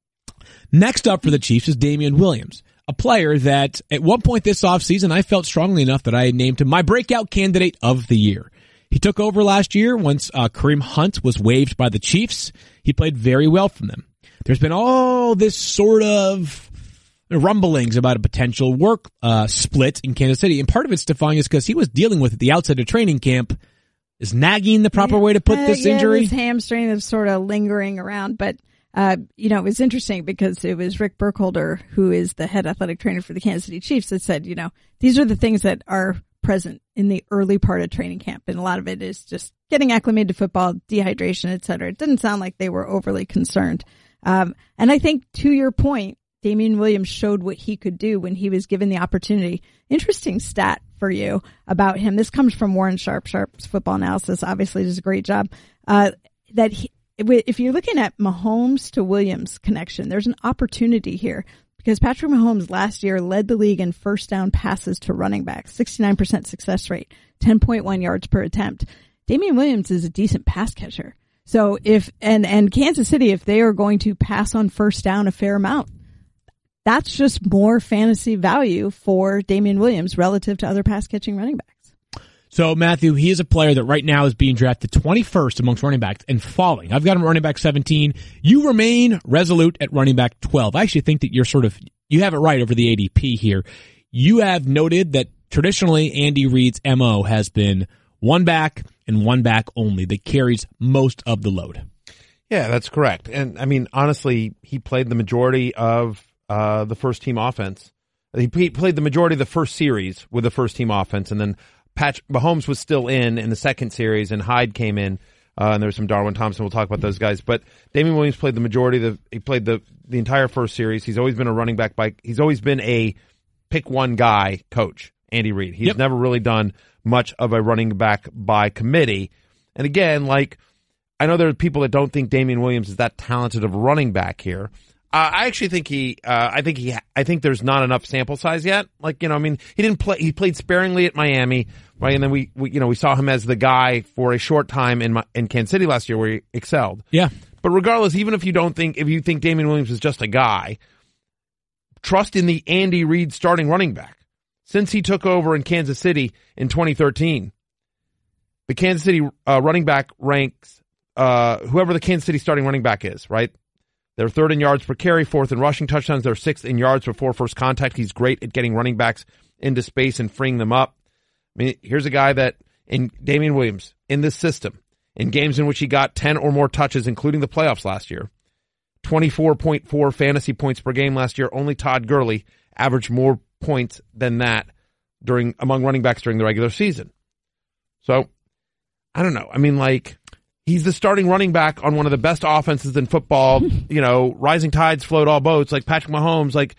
Next up for the Chiefs is Damian Williams, a player that at one point this offseason I felt strongly enough that I had named him my breakout candidate of the year. He took over last year once Kareem Hunt was waived by the Chiefs. He played very well from them. There's been all this sort of rumblings about a potential work split in Kansas City. And part of it, Stefan, is because he was dealing with at the outset of training camp. Is nagging the proper way to put this injury? This hamstring is sort of lingering around. But, it was interesting because it was Rick Burkholder, who is the head athletic trainer for the Kansas City Chiefs, that said, these are the things that are present in the early part of training camp. And a lot of it is just getting acclimated to football, dehydration, et cetera. It didn't sound like they were overly concerned. And I think to your point, Damian Williams showed what he could do when he was given the opportunity. Interesting stat for you about him. This comes from Warren Sharp. Sharp's football analysis obviously does a great job. If you're looking at Mahomes to Williams connection, there's an opportunity here because Patrick Mahomes last year led the league in first down passes to running backs, 69% success rate, 10.1 yards per attempt. Damian Williams is a decent pass catcher. So and Kansas City, if they are going to pass on first down a fair amount, that's just more fantasy value for Damian Williams relative to other pass catching running backs. So Matthew, he is a player that right now is being drafted 21st amongst running backs and falling. I've got him at running back 17. You remain resolute at running back 12. I actually think that you have it right over the ADP here. You have noted that traditionally Andy Reid's MO has been one back and one back only that carries most of the load. Yeah, that's correct. And I mean, honestly, he played the majority of the first team offense. He played the majority of the first series with the first team offense, and then Mahomes was still in the second series, and Hyde came in, and there was some Darwin Thompson. We'll talk about those guys. But Damian Williams played the majority he played the entire first series. He's always been a running back he's always been a pick one guy coach, Andy Reid. He's never really done much of a running back by committee. And again, I know there are people that don't think Damian Williams is that talented of a running back here. I actually think I think there's not enough sample size yet. He didn't play, he played sparingly at Miami, right? And then we saw him as the guy for a short time in Kansas City last year where he excelled. Yeah. But regardless, even if you think Damian Williams is just a guy, trust in the Andy Reid starting running back. Since he took over in Kansas City in 2013, the Kansas City running back ranks whoever the Kansas City starting running back is, right? They're third in yards per carry, fourth in rushing touchdowns. They're sixth in yards before first contact. He's great at getting running backs into space and freeing them up. I mean, here's a guy that, in Damian Williams, in this system, in games in which he got 10 or more touches, including the playoffs last year, 24.4 fantasy points per game last year. Only Todd Gurley averaged more points than that among running backs during the regular season. So, I don't know. I mean, like, he's the starting running back on one of the best offenses in football. You know, rising tides float all boats. Like Patrick Mahomes, like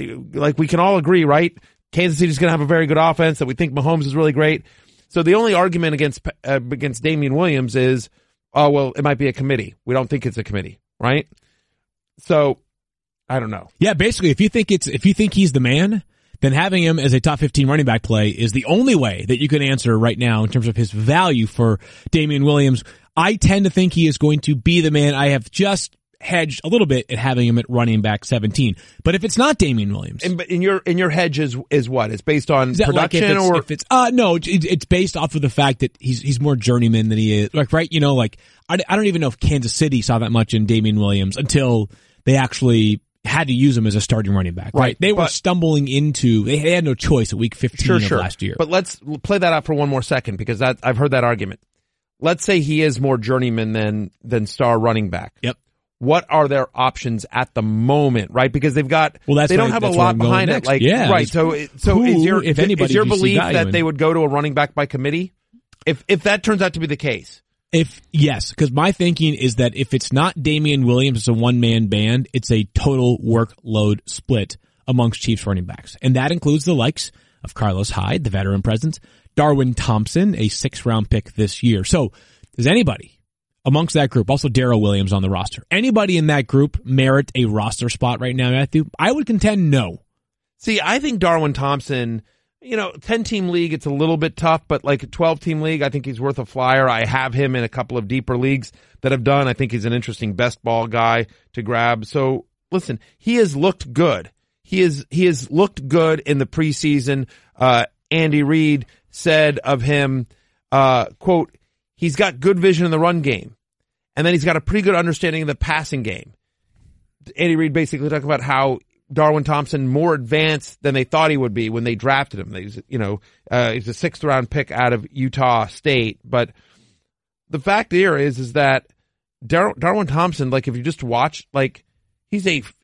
we can all agree, right? Kansas City's going to have a very good offense, that we think Mahomes is really great. So the only argument against Damian Williams is, oh, well, it might be a committee. We don't think it's a committee, right? So, I don't know. Yeah, basically, if you think he's the man, then having him as a top 15 running back play is the only way that you can answer right now in terms of his value for Damian Williams. I tend to think he is going to be the man. I have just hedged a little bit at having him at running back 17. But if it's not Damian Williams, and in your hedge is what? It's based on production, like no, it's based off of the fact that he's more journeyman than he is. Like, right, you know, like I don't even know if Kansas City saw that much in Damian Williams until they actually had to use him as a starting running back. Right, they were stumbling into. They had no choice at week 15 of last year. But let's play that out for one more second, because I've heard that argument. Let's say he is more journeyman than star running back. Yep. What are their options at the moment, right? Because they don't have a lot behind it. Like, yeah, right. So is your belief that they would go to a running back by committee? If that turns out to be the case. Yes, because my thinking is that if it's not Damian Williams, it's a one-man band, it's a total workload split amongst Chiefs running backs. And that includes the likes of Carlos Hyde, the veteran presence, Darwin Thompson, a 6th-round pick this year. So does anybody amongst that group, also Darrell Williams on the roster, anybody in that group merit a roster spot right now, Matthew? I would contend no. See, I think Darwin Thompson, 10-team league, it's a little bit tough, but like a 12-team league, I think he's worth a flyer. I have him in a couple of deeper leagues that have done. I think he's an interesting best ball guy to grab. So listen, he has looked good. He has looked good in the preseason. Andy Reid said of him, quote, he's got good vision in the run game. And then he's got a pretty good understanding of the passing game. Andy Reid basically talked about how Darwin Thompson more advanced than they thought he would be when they drafted him. He's a 6th-round pick out of Utah State. But the fact here is that Darwin Thompson, like if you just watch, like he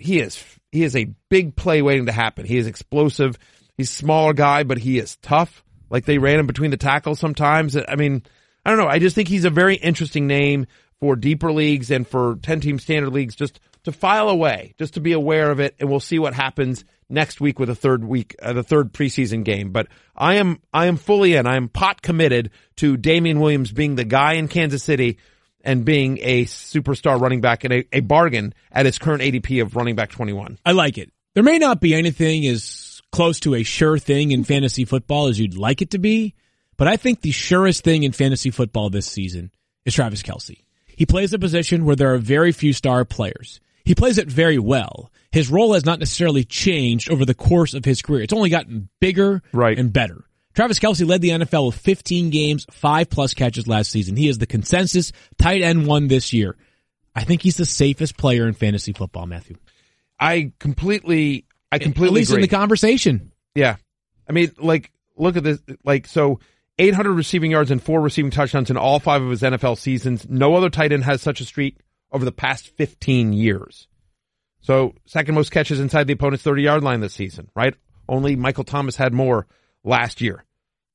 is a big play waiting to happen. He is explosive. He's a smaller guy, but he is tough. Like they ran him between the tackles sometimes. I mean, I don't know. I just think he's a very interesting name for deeper leagues and for 10-team standard leagues, just to file away, just to be aware of it, and we'll see what happens next week with the third preseason game. But I am fully in. I am pot committed to Damian Williams being the guy in Kansas City and being a superstar running back and a bargain at his current ADP of running back 21. I like it. There may not be anything as close to a sure thing in fantasy football as you'd like it to be, but I think the surest thing in fantasy football this season is Travis Kelce. He plays a position where there are very few star players. He plays it very well. His role has not necessarily changed over the course of his career. It's only gotten bigger and better. Travis Kelce led the NFL with 15 games, 5+ catches last season. He is the consensus tight end 1 this year. I think he's the safest player in fantasy football, Matthew. I completely at least agree. In the conversation. Yeah. I mean, like, look at this. Like, so 800 receiving yards and 4 receiving touchdowns in all 5 of his NFL seasons. No other tight end has such a streak over the past 15 years. So second most catches inside the opponent's 30-yard line this season, right? Only Michael Thomas had more last year.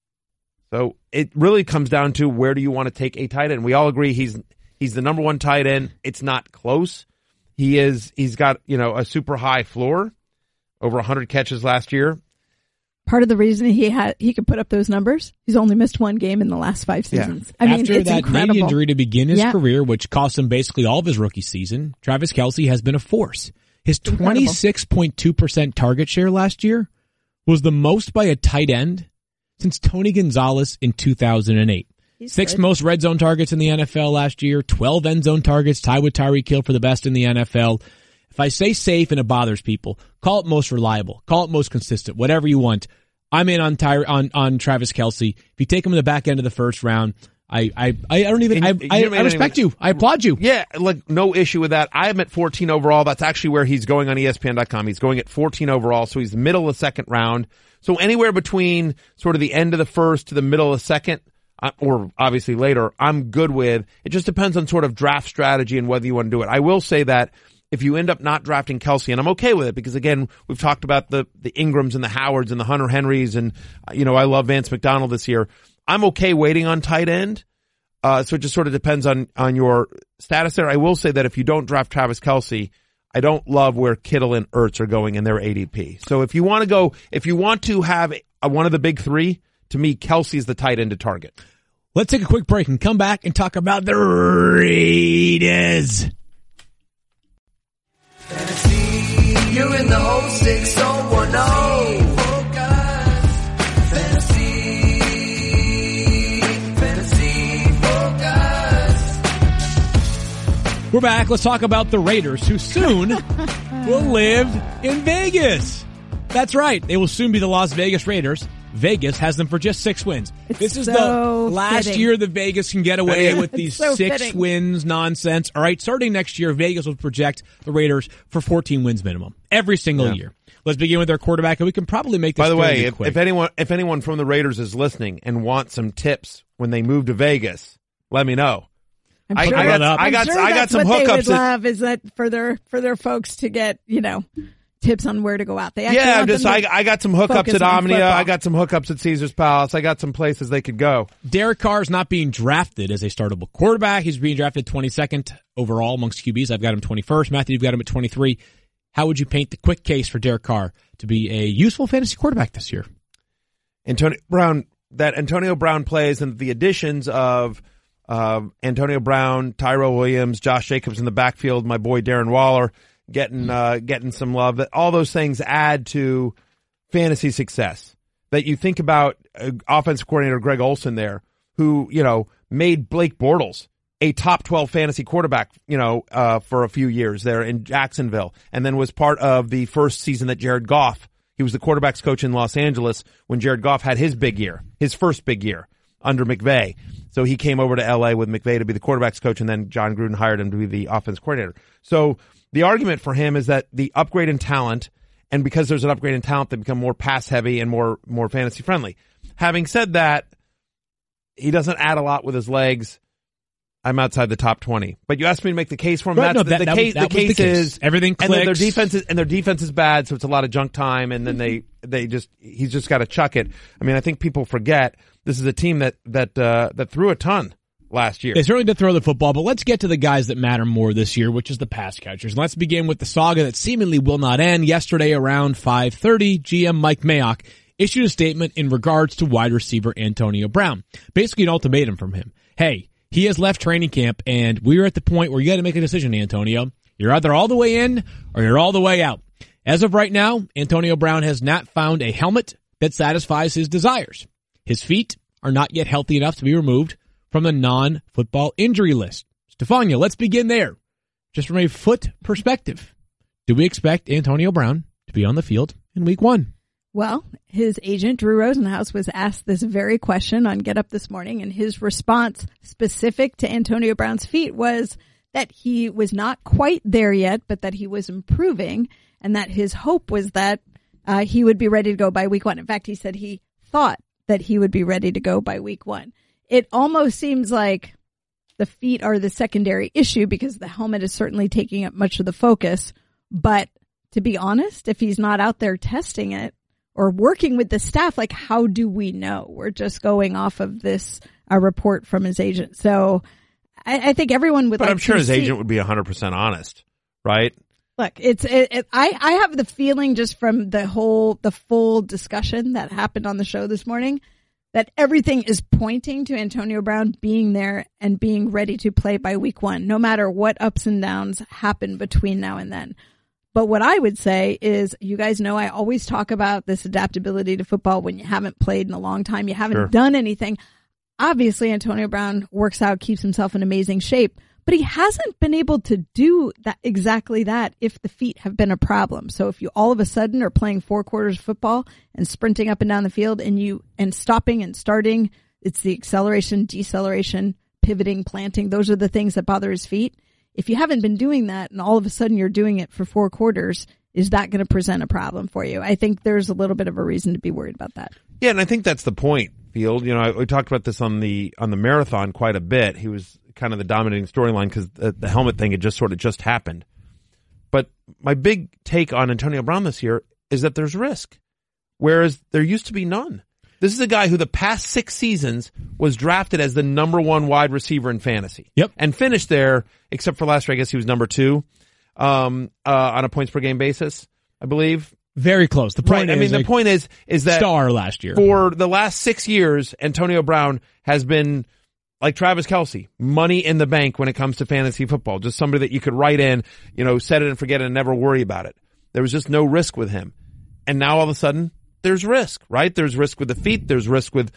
So it really comes down to where do you want to take a tight end? We all agree he's the number 1 tight end. It's not close. He's got, a super high floor, over 100 catches last year. Part of the reason he could put up those numbers, he's only missed 1 game in the last 5 seasons. Yeah. I mean, after it's that incredible. knee injury to begin his career, which cost him basically all of his rookie season, Travis Kelce has been a force. His 26.2% target share last year was the most by a tight end since Tony Gonzalez in 2008. He's 6th good. most red zone targets in the NFL last year, 12 end zone targets, tied with Tyreek Hill for the best in the NFL. If I say safe and it bothers people, call it most reliable, call it most consistent, whatever you want. I'm in on Travis Kelce. If you take him in the back end of the first round, I don't even, I respect you. I applaud you. Yeah, like no issue with that. I am at 14 overall. That's actually where he's going on ESPN.com. He's going at 14 overall, so he's middle of the second round. So anywhere between sort of the end of the first to the middle of the second, or obviously later, I'm good with. It just depends on sort of draft strategy and whether you want to do it. I will say that if you end up not drafting Kelce, and I'm okay with it because again, we've talked about the Ingrams and the Howards and the Hunter Henrys and, I love Vance McDonald this year. I'm okay waiting on tight end. So it just sort of depends on your status there. I will say that if you don't draft Travis Kelce, I don't love where Kittle and Ertz are going in their ADP. So if you want to have one of the big three, to me, Kelce is the tight end to target. Let's take a quick break and come back and talk about the Raiders. Fantasy, you're in the whole 6010. We're back. Let's talk about the Raiders, who soon will live in Vegas. That's right. They will soon be the Las Vegas Raiders. Vegas has them for just 6 wins. This is the last year that Vegas can get away with these 6 wins nonsense. All right, starting next year, Vegas will project the Raiders for 14 wins minimum every single year. Let's begin with their quarterback, and we can probably make this. By the way, if anyone from the Raiders is listening and wants some tips when they move to Vegas, let me know. I got some hookups. What they would love is that for their folks to get tips on where to go out. I got some hookups at Omnia. I got some hookups at Caesar's Palace. I got some places they could go. Derek Carr is not being drafted as a startable quarterback. He's being drafted 22nd overall amongst QBs. I've got him 21st. Matthew, you've got him at 23. How would you paint the quick case for Derek Carr to be a useful fantasy quarterback this year? Antonio Brown plays, and the additions of Antonio Brown, Tyrell Williams, Josh Jacobs in the backfield, my boy Darren Waller getting some love. That all those things add to fantasy success. That you think about offensive coordinator Greg Olson there, who made Blake Bortles a top 12 fantasy quarterback, for a few years there in Jacksonville, and then was part of the first season that Jared Goff. He was the quarterback's coach in Los Angeles when Jared Goff had his first big year under McVay. So he came over to LA with McVay to be the quarterback's coach, and then John Gruden hired him to be the offense coordinator. So the argument for him is that the upgrade in talent, and because there's an upgrade in talent, they become more pass heavy and more fantasy friendly. Having said that, he doesn't add a lot with his legs. I'm outside the top 20. But you asked me to make the case for him. Right, the case is everything clicks. And their defense is bad, so it's a lot of junk time, and then he's just got to chuck it. I mean, I think people forget this is a team that threw a ton last year. They certainly did throw the football, but let's get to the guys that matter more this year, which is the pass catchers. Let's begin with the saga that seemingly will not end. Yesterday around 5:30, GM Mike Mayock issued a statement in regards to wide receiver Antonio Brown. Basically an ultimatum from him. Hey, he has left training camp, and we're at the point where you got to make a decision, Antonio. You're either all the way in or you're all the way out. As of right now, Antonio Brown has not found a helmet that satisfies his desires. His feet are not yet healthy enough to be removed from the non-football injury list. Stefania, let's begin there. Just from a foot perspective, do we expect Antonio Brown to be on the field in week 1? Well, his agent, Drew Rosenhaus, was asked this very question on Get Up this morning, and his response specific to Antonio Brown's feet was that he was not quite there yet, but that he was improving, and that his hope was that he would be ready to go by week 1. In fact, he said he thought that he would be ready to go by week 1. It almost seems like the feet are the secondary issue because the helmet is certainly taking up much of the focus. But to be honest, if he's not out there testing it or working with the staff, like, how do we know? We're just going off of this report from his agent. So I think everyone would. But I'm sure his agent would be 100% honest, right? Look, I have the feeling just from the full discussion that happened on the show this morning that everything is pointing to Antonio Brown being there and being ready to play by week 1, no matter what ups and downs happen between now and then. But what I would say is, you guys know I always talk about this adaptability to football when you haven't played in a long time, you haven't done anything. Obviously, Antonio Brown works out, keeps himself in amazing shape, but he hasn't been able to do exactly that if the feet have been a problem. So if you all of a sudden are playing 4 quarters of football and sprinting up and down the field and stopping and starting It's the acceleration, deceleration, pivoting, planting. Those are the things that bother his feet. If you haven't been doing that and all of a sudden you're doing it for 4 quarters, is that going to present a problem for you? I think there's a little bit of a reason to be worried about that. Yeah, and I think that's the point, Field. You know, we talked about this on the marathon quite a bit. He was kind of the dominating storyline because the helmet thing had just happened. But my big take on Antonio Brown this year is that there's risk, whereas there used to be none. This is a guy who the past 6 seasons was drafted as the number 1 wide receiver in fantasy. Yep. And finished there, except for last year, I guess he was number 2 on a points per game basis, I believe. Very close. The point is, the point is that star last year. For the last 6 years, Antonio Brown has been like Travis Kelce, money in the bank when it comes to fantasy football. Just somebody that you could write in, set it and forget it and never worry about it. There was just no risk with him. And now all of a sudden, there's risk, right? There's risk with the feet. There's risk with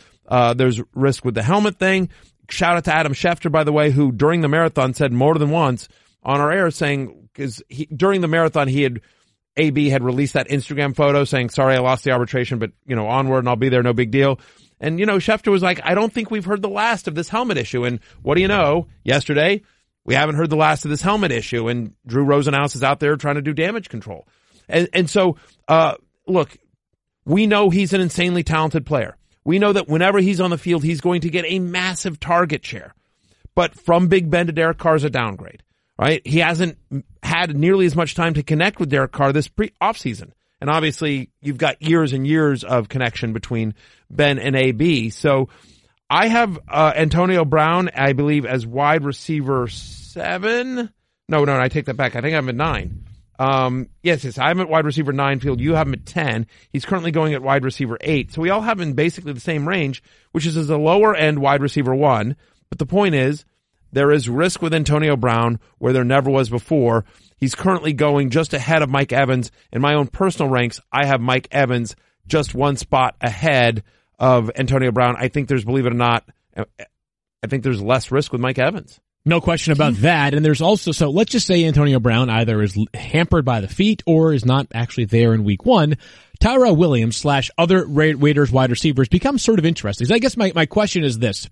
the helmet thing. Shout out to Adam Schefter, by the way, who during the marathon said more than once on our air saying, because during the marathon, AB had released that Instagram photo saying, sorry, I lost the arbitration, but, onward and I'll be there. No big deal. And, Schefter was like, I don't think we've heard the last of this helmet issue. And what do you know? Yesterday, we haven't heard the last of this helmet issue. And Drew Rosenhaus is out there trying to do damage control. And so, look, we know he's an insanely talented player. We know that whenever he's on the field, he's going to get a massive target share. But from Big Ben to Derek Carr is a downgrade, right? He hasn't had nearly as much time to connect with Derek Carr this offseason. And obviously, you've got years and years of connection between Ben and AB. So I have Antonio Brown, I believe, as wide receiver 7. No, I take that back. I think I'm at 9. Yes, I'm at wide receiver 9, Field. You have him at 10. He's currently going at wide receiver 8. So we all have him in basically the same range, which is as a lower end wide receiver 1. But the point is, there is risk with Antonio Brown where there never was before. He's currently going just ahead of Mike Evans. In my own personal ranks, I have Mike Evans just 1 spot ahead of Antonio Brown. I think there's, believe it or not, I think there's less risk with Mike Evans. No question about that. And there's also, so let's just say Antonio Brown either is hampered by the feet or is not actually there in week 1. Tyrell Williams / other Raiders wide receivers becomes sort of interesting. So I guess my question is this.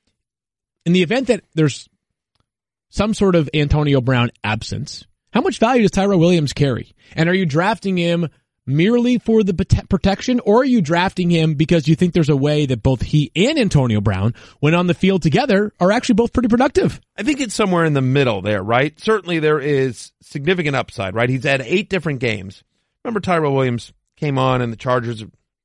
In the event that there's some sort of Antonio Brown absence, how much value does Tyrell Williams carry? And are you drafting him merely for the protection, or are you drafting him because you think there's a way that both he and Antonio Brown, when on the field together, are actually both pretty productive? I think it's somewhere in the middle there, right? Certainly there is significant upside, right? He's had 8 different games. Remember Tyrell Williams came on and the Chargers,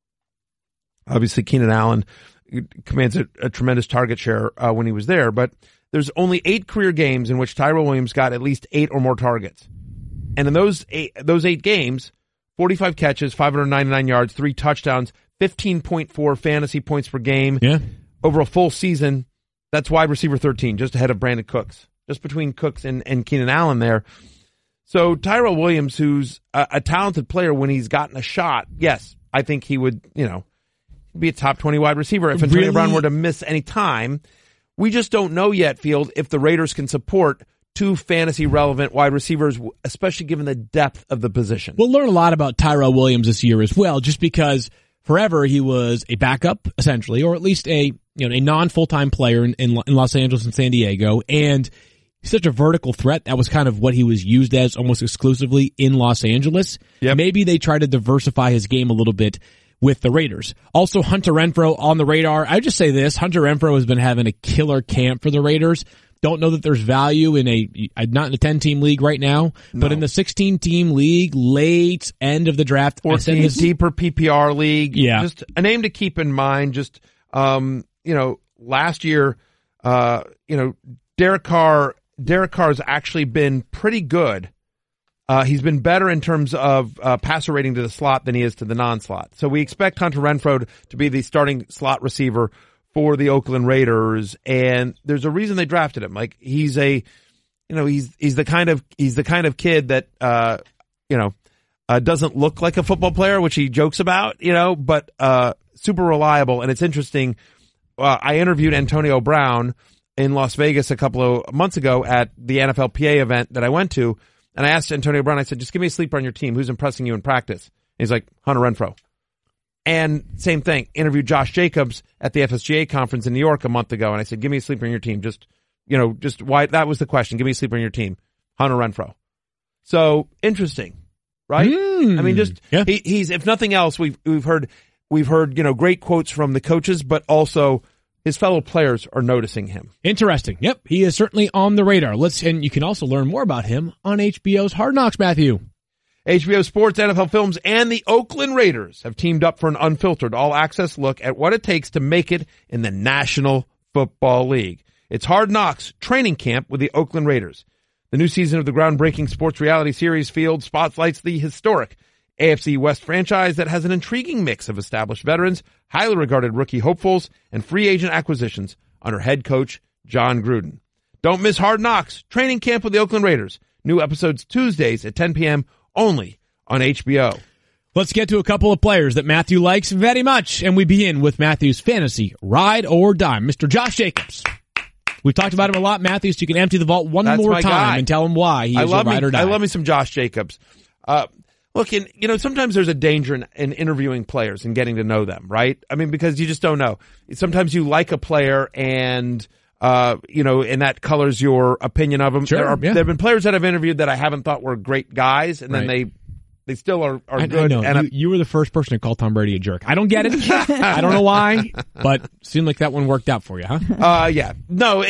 obviously Keenan Allen commands a tremendous target share when he was there, but there's only 8 career games in which Tyrell Williams got at least 8 or more targets. And in those eight games, 45 catches, 599 yards, 3 touchdowns, 15.4 fantasy points per game. Yeah. Over a full season, that's wide receiver 13, just ahead of Brandon Cooks. Just between Cooks and Keenan Allen there. So Tyrell Williams, who's a talented player when he's gotten a shot, yes, I think he would, be a top 20 wide receiver if Antonio Brown were to miss any time. We just don't know yet, Field, if the Raiders can support 2 fantasy relevant wide receivers, especially given the depth of the position. We'll learn a lot about Tyrell Williams this year as well, just because forever he was a backup, essentially, or at least a non-full-time player in Los Angeles and San Diego, and he's such a vertical threat. That was kind of what he was used as almost exclusively in Los Angeles. Yep. Maybe they try to diversify his game a little bit with the Raiders. Also, Hunter Renfrow on the radar. I just say this, Hunter Renfrow has been having a killer camp for the Raiders. Don't know that there's value in not in a 10-team league right now, but in the 16-team league, late end of the draft. 14 deeper PPR league. Yeah. Just a name to keep in mind. Just, last year, Derek Carr's actually been pretty good. He's been better in terms of passer rating to the slot than he is to the non-slot. So we expect Hunter Renfrow to be the starting slot receiver for the Oakland Raiders, and there's a reason they drafted him. Like he's the kind of kid that doesn't look like a football player, which he jokes about, but super reliable. And it's interesting. I interviewed Antonio Brown in Las Vegas a couple of months ago at the NFLPA event that I went to. And I asked Antonio Brown, I said, just give me a sleeper on your team. Who's impressing you in practice? And he's like, Hunter Renfrow. And same thing, interviewed Josh Jacobs at the FSGA conference in New York a month ago, and I said, give me a sleeper on your team. Just why, that was the question. Give me a sleeper on your team. Hunter Renfrow. So, interesting, right? I mean, he's, if nothing else, we've heard, great quotes from the coaches, but also his fellow players are noticing him. Interesting. Yep. He is certainly on the radar. And you can also learn more about him on HBO's Hard Knocks, Matthew. HBO Sports, NFL Films, and the Oakland Raiders have teamed up for an unfiltered, all-access look at what it takes to make it in the National Football League. It's Hard Knocks training camp with the Oakland Raiders. The new season of the groundbreaking sports reality series Field spotlights the historic AFC West franchise that has an intriguing mix of established veterans, highly regarded rookie hopefuls, and free agent acquisitions under head coach John Gruden. Don't miss Hard Knocks training camp with the Oakland Raiders. New episodes Tuesdays at 10 p.m. only on HBO. Let's get to a couple of players that Matthew likes very much, and we begin with Matthew's fantasy ride or die, Mr. Josh Jacobs. We've talked about him a lot, Matthew, so you can empty the vault one more time guy. And tell him why he is your ride or die. I love me some Josh Jacobs. Look, sometimes there's a danger in interviewing players and getting to know them, right? I mean, because you just don't know. Sometimes you like a player and, and that colors your opinion of them. Sure, there have been players that I've interviewed that I haven't thought were great guys, and then they still are good. I know. You were the first person to call Tom Brady a jerk. I don't get it. I don't know why, but seemed like that one worked out for you, huh? Yeah. No,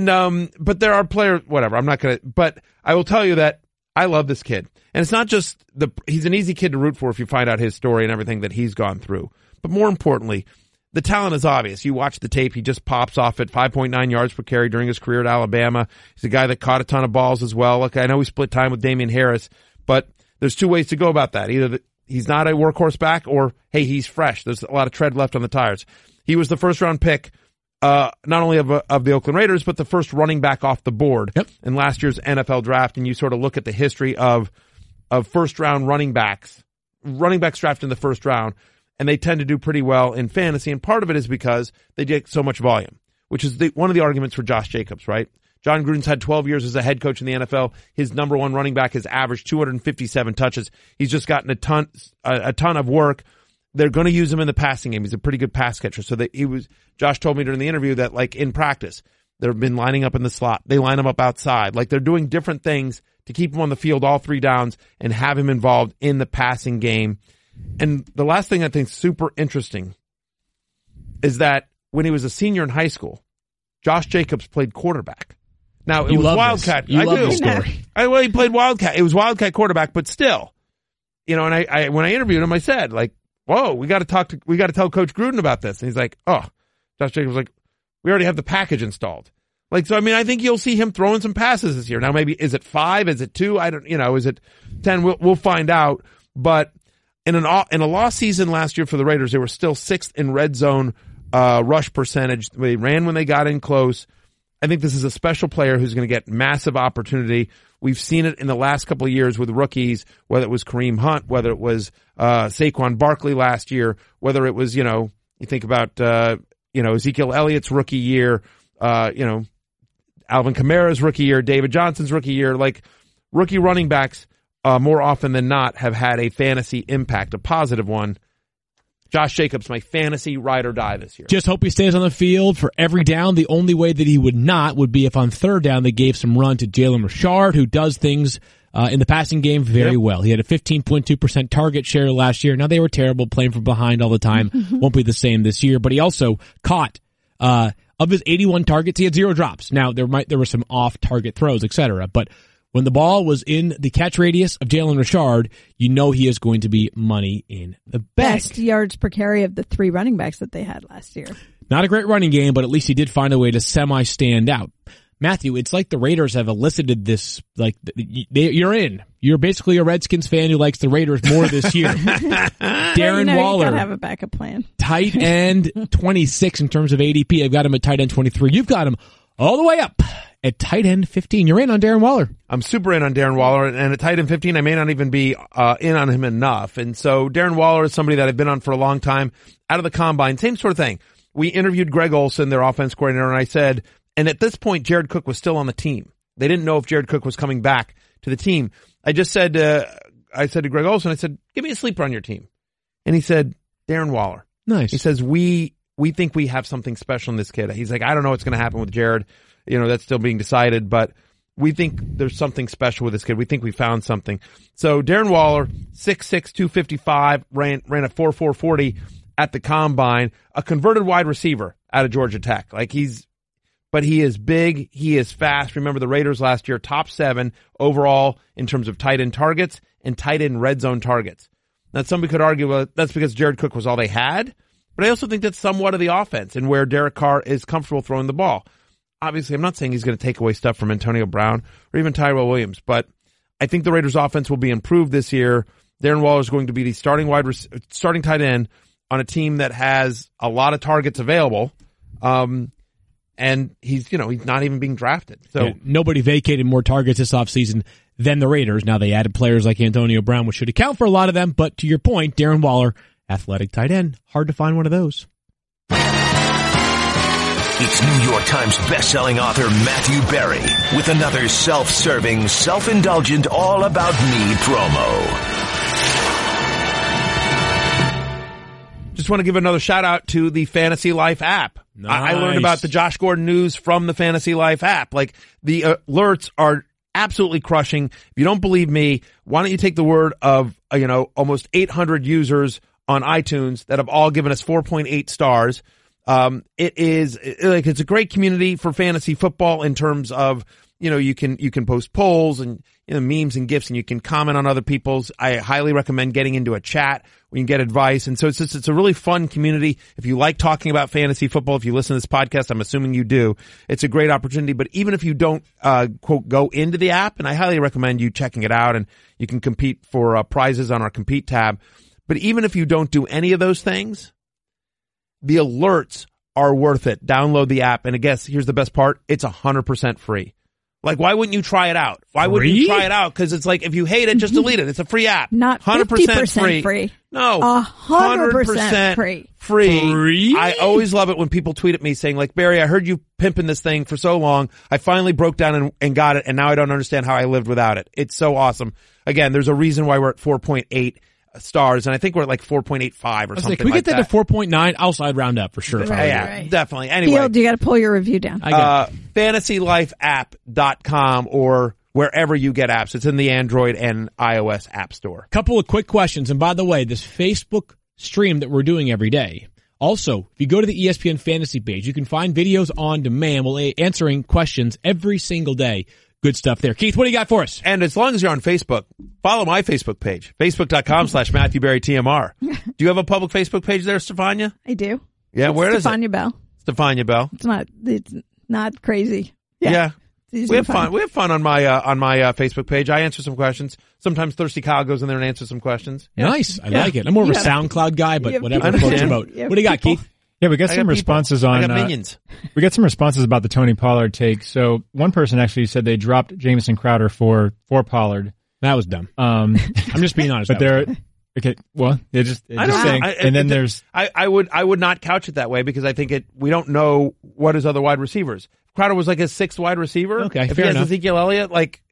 but there are players, whatever, but I will tell you that I love this kid. And it's not just he's an easy kid to root for if you find out his story and everything that he's gone through. But more importantly, the talent is obvious. You watch the tape, he just pops off at 5.9 yards per carry during his career at Alabama. He's a guy that caught a ton of balls as well. Look, I know he split time with Damian Harris, but there's two ways to go about that. Either he's not a workhorse back or, hey, he's fresh. There's a lot of tread left on the tires. He was the first round pick, not only of the Oakland Raiders, but the first running back off the board in last year's NFL draft. And you sort of look at the history of first round running backs drafted in the first round, and they tend to do pretty well in fantasy. And part of it is because they get so much volume, which is one of the arguments for Josh Jacobs, right? John Gruden's had 12 years as a head coach in the NFL. His number one running back has averaged 257 touches. He's just gotten a ton of work. They're going to use him in the passing game. He's a pretty good pass catcher. So Josh told me during the interview that, like, in practice, they've been lining up in the slot. They line him up outside. Like, they're doing different things to keep him on the field all three downs and have him involved in the passing game. And the last thing I think is super interesting is that when he was a senior in high school, Josh Jacobs played quarterback. Now, it was Wildcat. I love this story. Well, he played Wildcat. It was Wildcat quarterback, but still, and I when I interviewed him, I said, like, whoa, we got to tell Coach Gruden about this. And he's like, oh, Josh Jacobs was like, we already have the package installed. Like, so, I mean, I think you'll see him throwing some passes this year. Now, maybe, is it 5? Is it 2? I don't, is it 10? We'll find out. But in a lost season last year for the Raiders, they were still 6th in red zone, rush percentage. They ran when they got in close. I think this is a special player who's going to get massive opportunity. We've seen it in the last couple of years with rookies, whether it was Kareem Hunt, whether it was, Saquon Barkley last year, whether it was, you think about, Ezekiel Elliott's rookie year, Alvin Kamara's rookie year, David Johnson's rookie year, like rookie running backs, more often than not have had a fantasy impact, a positive one. Josh Jacobs, my fantasy ride or die this year. Just hope he stays on the field for every down. The only way that he would not would be if on third down they gave some run to Jalen Richard, who does things in the passing game very well. He had a 15.2% target share last year. Now, they were terrible, playing from behind all the time. Won't be the same this year. But he also caught, of his 81 targets, he had 0 drops. Now, there were some off-target throws, etc. But when the ball was in the catch radius of Jalen Richard, he is going to be money in the bank. Best yards per carry of the 3 running backs that they had last year. Not a great running game, but at least he did find a way to semi-stand out. Matthew, it's like the Raiders have elicited this, like, you're in. You're basically a Redskins fan who likes the Raiders more this year. Darren Waller. You gotta have a backup plan. Tight end 26 in terms of ADP. I've got him at tight end 23. You've got him all the way up at tight end 15. You're in on Darren Waller. I'm super in on Darren Waller, and at tight end 15, I may not even be in on him enough. And so Darren Waller is somebody that I've been on for a long time. Out of the combine, same sort of thing. We interviewed Greg Olsen, their offense coordinator, and I said, and at this point, Jared Cook was still on the team. They didn't know if Jared Cook was coming back to the team. I just said, I said to Greg Olsen, I said, give me a sleeper on your team. And he said, Darren Waller. Nice. He says, we think we have something special in this kid. He's like, I don't know what's going to happen with Jared. That's still being decided, but we think there's something special with this kid. We think we found something. So Darren Waller, 6'6", 255, ran a 4.40 at the combine, a converted wide receiver out of Georgia Tech. But he is big. He is fast. Remember the Raiders last year, top 7 overall in terms of tight end targets and tight end red zone targets. Now, somebody could argue, well, that's because Jared Cook was all they had. But I also think that's somewhat of the offense and where Derek Carr is comfortable throwing the ball. Obviously, I'm not saying he's going to take away stuff from Antonio Brown or even Tyrell Williams, but I think the Raiders' offense will be improved this year. Darren Waller is going to be the starting tight end on a team that has a lot of targets available, and he's not even being drafted. So nobody vacated more targets this offseason than the Raiders. Now they added players like Antonio Brown, which should account for a lot of them. But to your point, Darren Waller, athletic tight end, hard to find one of those. It's New York Times bestselling author Matthew Berry with another self-serving, self-indulgent, all-about-me promo. Just want to give another shout out to the Fantasy Life app. Nice. I learned about the Josh Gordon news from the Fantasy Life app. The alerts are absolutely crushing. If you don't believe me, why don't you take the word of, almost 800 users on iTunes that have all given us 4.8 stars. It's a great community for fantasy football in terms of, you can post polls and, memes and GIFs, and you can comment on other people's. I highly recommend getting into a chat where you can get advice. And so it's a really fun community. If you like talking about fantasy football, if you listen to this podcast, I'm assuming you do, it's a great opportunity. But even if you don't, quote, go into the app, and I highly recommend you checking it out, and you can compete for prizes on our compete tab. But even if you don't do any of those things, the alerts are worth it. Download the app. And I guess here's the best part. It's 100% free. Why wouldn't you try it out? Why wouldn't you try it out? Because it's like, if you hate it, just delete it. It's a free app. Not 50% free. No. 100% free. Free. I always love it when people tweet at me saying, Barry, I heard you pimping this thing for so long. I finally broke down and got it, and now I don't understand how I lived without it. It's so awesome. Again, there's a reason why we're at 4.8 stars, and I think we're at 4.85 or something like that. Can we get that to 4.9? I'll side round up for sure. Right. Definitely. Anyway. Field, you got to pull your review down. FantasyLifeApp.com or wherever you get apps. It's in the Android and iOS App Store. Couple of quick questions. And by the way, this Facebook stream that we're doing every day. Also, if you go to the ESPN Fantasy page, you can find videos on demand. We'll answering questions every single day. Good stuff there. Keith, what do you got for us? And as long as you're on Facebook, follow my Facebook page, facebook.com/MatthewBerryTMR. Do you have a public Facebook page there, Stefania? I do. Yeah, where is it? Stefania Bell. Stefania Bell. It's not crazy. Yeah. We have fun. We have fun on my Facebook page. I answer some questions. Sometimes Thirsty Kyle goes in there and answers some questions. Yeah. Nice. I like it. I'm more of a SoundCloud guy, but whatever floats your boat. What do you got, Keith? Yeah, we got some responses on. I got minions. We got some responses about the Tony Pollard take. So one person actually said they dropped Jamison Crowder for Pollard. That was dumb. I'm just being honest. But they're okay. Well, they're just saying. And then there's. I would not couch it that way because I think we don't know what his other wide receivers. Crowder was like his 6th wide receiver. Okay, if fair he has enough. Ezekiel Elliott,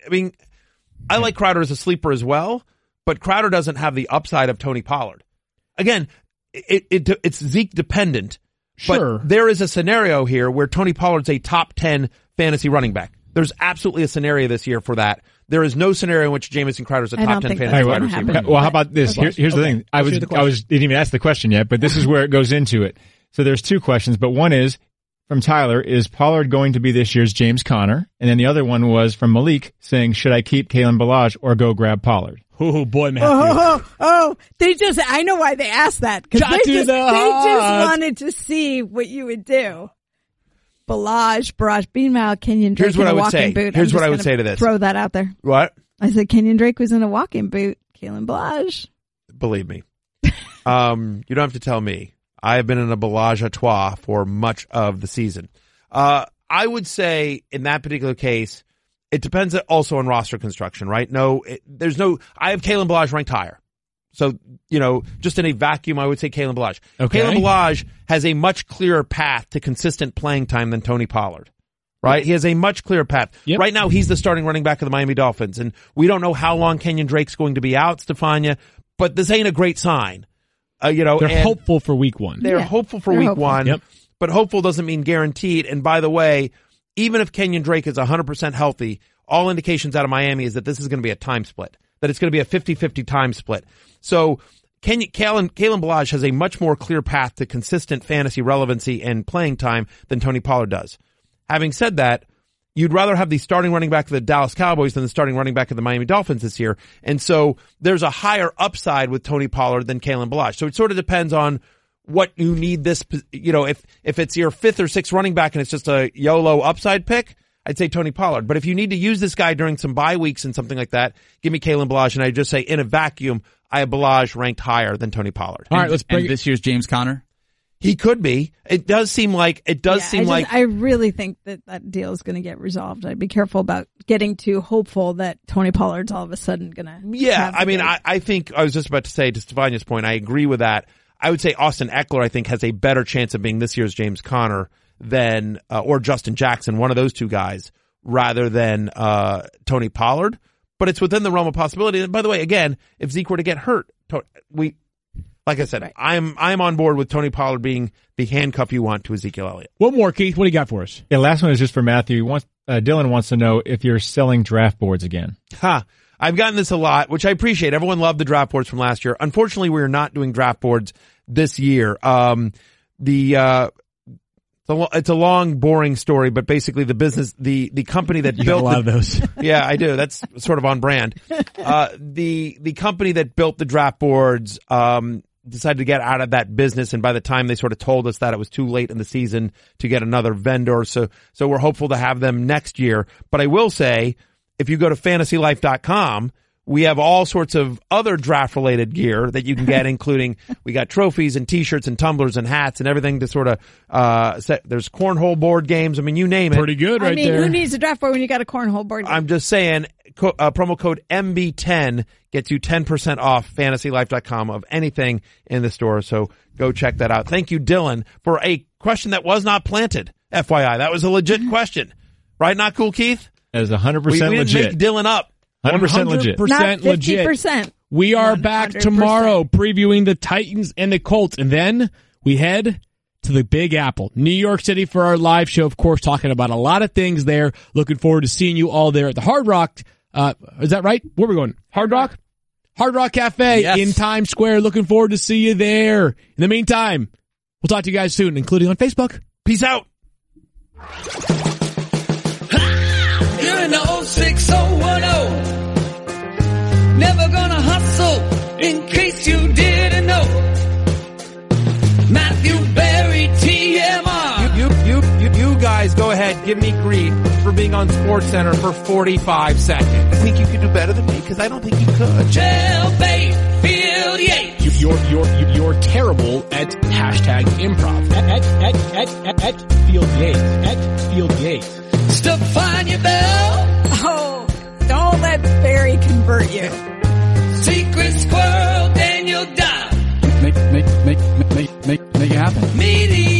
I like Crowder as a sleeper as well, but Crowder doesn't have the upside of Tony Pollard. Again, it's Zeke dependent. Sure. But there is a scenario here where Tony Pollard's a top 10 fantasy running back. There's absolutely a scenario this year for that. There is no scenario in which Jamison Crowder's a top 10 fantasy wide receiver. Well, how about this? Here's the thing. I didn't even ask the question yet, but this is where it goes into it. So there's 2 questions, but one is from Tyler, is Pollard going to be this year's James Conner? And then the other one was from Malik saying, should I keep Kalen Ballage or go grab Pollard? Oh, boy, Matthew. I know why they asked that. Because they just wanted to see what you would do. Barrage, meanwhile, Kenyon Drake in a walking boot. Here's what I would say to this. Throw that out there. What? I said Kenyon Drake was in a walking boot. Kalen Ballage. Believe me. You don't have to tell me. I have been in a Ballage à trois for much of the season. I would say in that particular case, it depends also on roster construction, right? I have Kalen Ballage ranked higher. So, just in a vacuum, I would say Kalen Ballage. Okay. Kalen Ballage has a much clearer path to consistent playing time than Tony Pollard, right? He has a much clearer path. Yep. Right now, he's the starting running back of the Miami Dolphins, and we don't know how long Kenyon Drake's going to be out, Stefania, but this ain't a great sign. They're hopeful for week one. They're hopeful for week one, Yep. but hopeful doesn't mean guaranteed. And by the way, even if Kenyon Drake is 100% healthy, all indications out of Miami is that this is going to be a time split, that it's going to be a 50-50 time split. So Kalen Ballage has a much more clear path to consistent fantasy relevancy and playing time than Tony Pollard does. Having said that, you'd rather have the starting running back of the Dallas Cowboys than the starting running back of the Miami Dolphins this year. And so there's a higher upside with Tony Pollard than Kalen Ballage. So it sort of depends on what you need this, if it's your 5th or 6th running back and it's just a YOLO upside pick, I'd say Tony Pollard. But if you need to use this guy during some bye weeks and something like that, give me Kalen Ballage. And I just say in a vacuum, I have Ballage ranked higher than Tony Pollard. All right, let's bring this year's James Conner. He could be. It does seem like. I really think that deal is going to get resolved. I'd be careful about getting too hopeful that Tony Pollard's all of a sudden going to. Yeah, I think I was just about to say to Stefania's point. I agree with that. I would say Austin Eckler, I think, has a better chance of being this year's James Conner than or Justin Jackson, one of those two guys, rather than Tony Pollard. But it's within the realm of possibility. And by the way, again, if Zeke were to get hurt, like I said, right. I'm on board with Tony Pollard being the handcuff you want to Ezekiel Elliott. One more, Keith. What do you got for us? Yeah, last one is just for Matthew. Dylan wants to know if you're selling draft boards again. I've gotten this a lot, which I appreciate. Everyone loved the draft boards from last year. Unfortunately, we're not doing draft boards this year. It's a long, boring story, but basically the business, the company that built a lot of those. Yeah, I do. That's sort of on brand. The company that built the draft boards, decided to get out of that business. And by the time they sort of told us that, it was too late in the season to get another vendor. So we're hopeful to have them next year. But I will say, if you go to fantasylife.com, we have all sorts of other draft-related gear that you can get, including we got trophies and T-shirts and tumblers and hats and everything to sort of there's cornhole board games. I mean, you name it. Pretty good right there. Who needs a draft board when you got a cornhole board game? I'm just saying, promo code MB10 gets you 10% off fantasylife.com of anything in the store. So go check that out. Thank you, Dylan, for a question that was not planted. FYI, that was a legit question. Right? Not cool, Keith? That is 100% legit. We didn't make Dylan up. 100% legit. Not 50%. We are back tomorrow previewing the Titans and the Colts, and then we head to the Big Apple, New York City, for our live show, of course, talking about a lot of things there. Looking forward to seeing you all there at the Hard Rock. Is that right? Where are we going? Hard Rock? Hard Rock Cafe in Times Square. Looking forward to see you there. In the meantime, we'll talk to you guys soon, including on Facebook. Peace out. You're in the 06010. Never gonna hustle, in case you didn't know. Matthew Berry, TMR. You guys go ahead, give me grief for being on SportsCenter for 45 seconds. I think you could do better than me, because I don't think you could. Jailbait, Field Yates. You're terrible at hashtag improv. At Field Yates. At Field Yates. Stefania Bell. Oh, don't let Barry convert you. Secret Squirrel, Daniel Dodd. Make it happen. Media.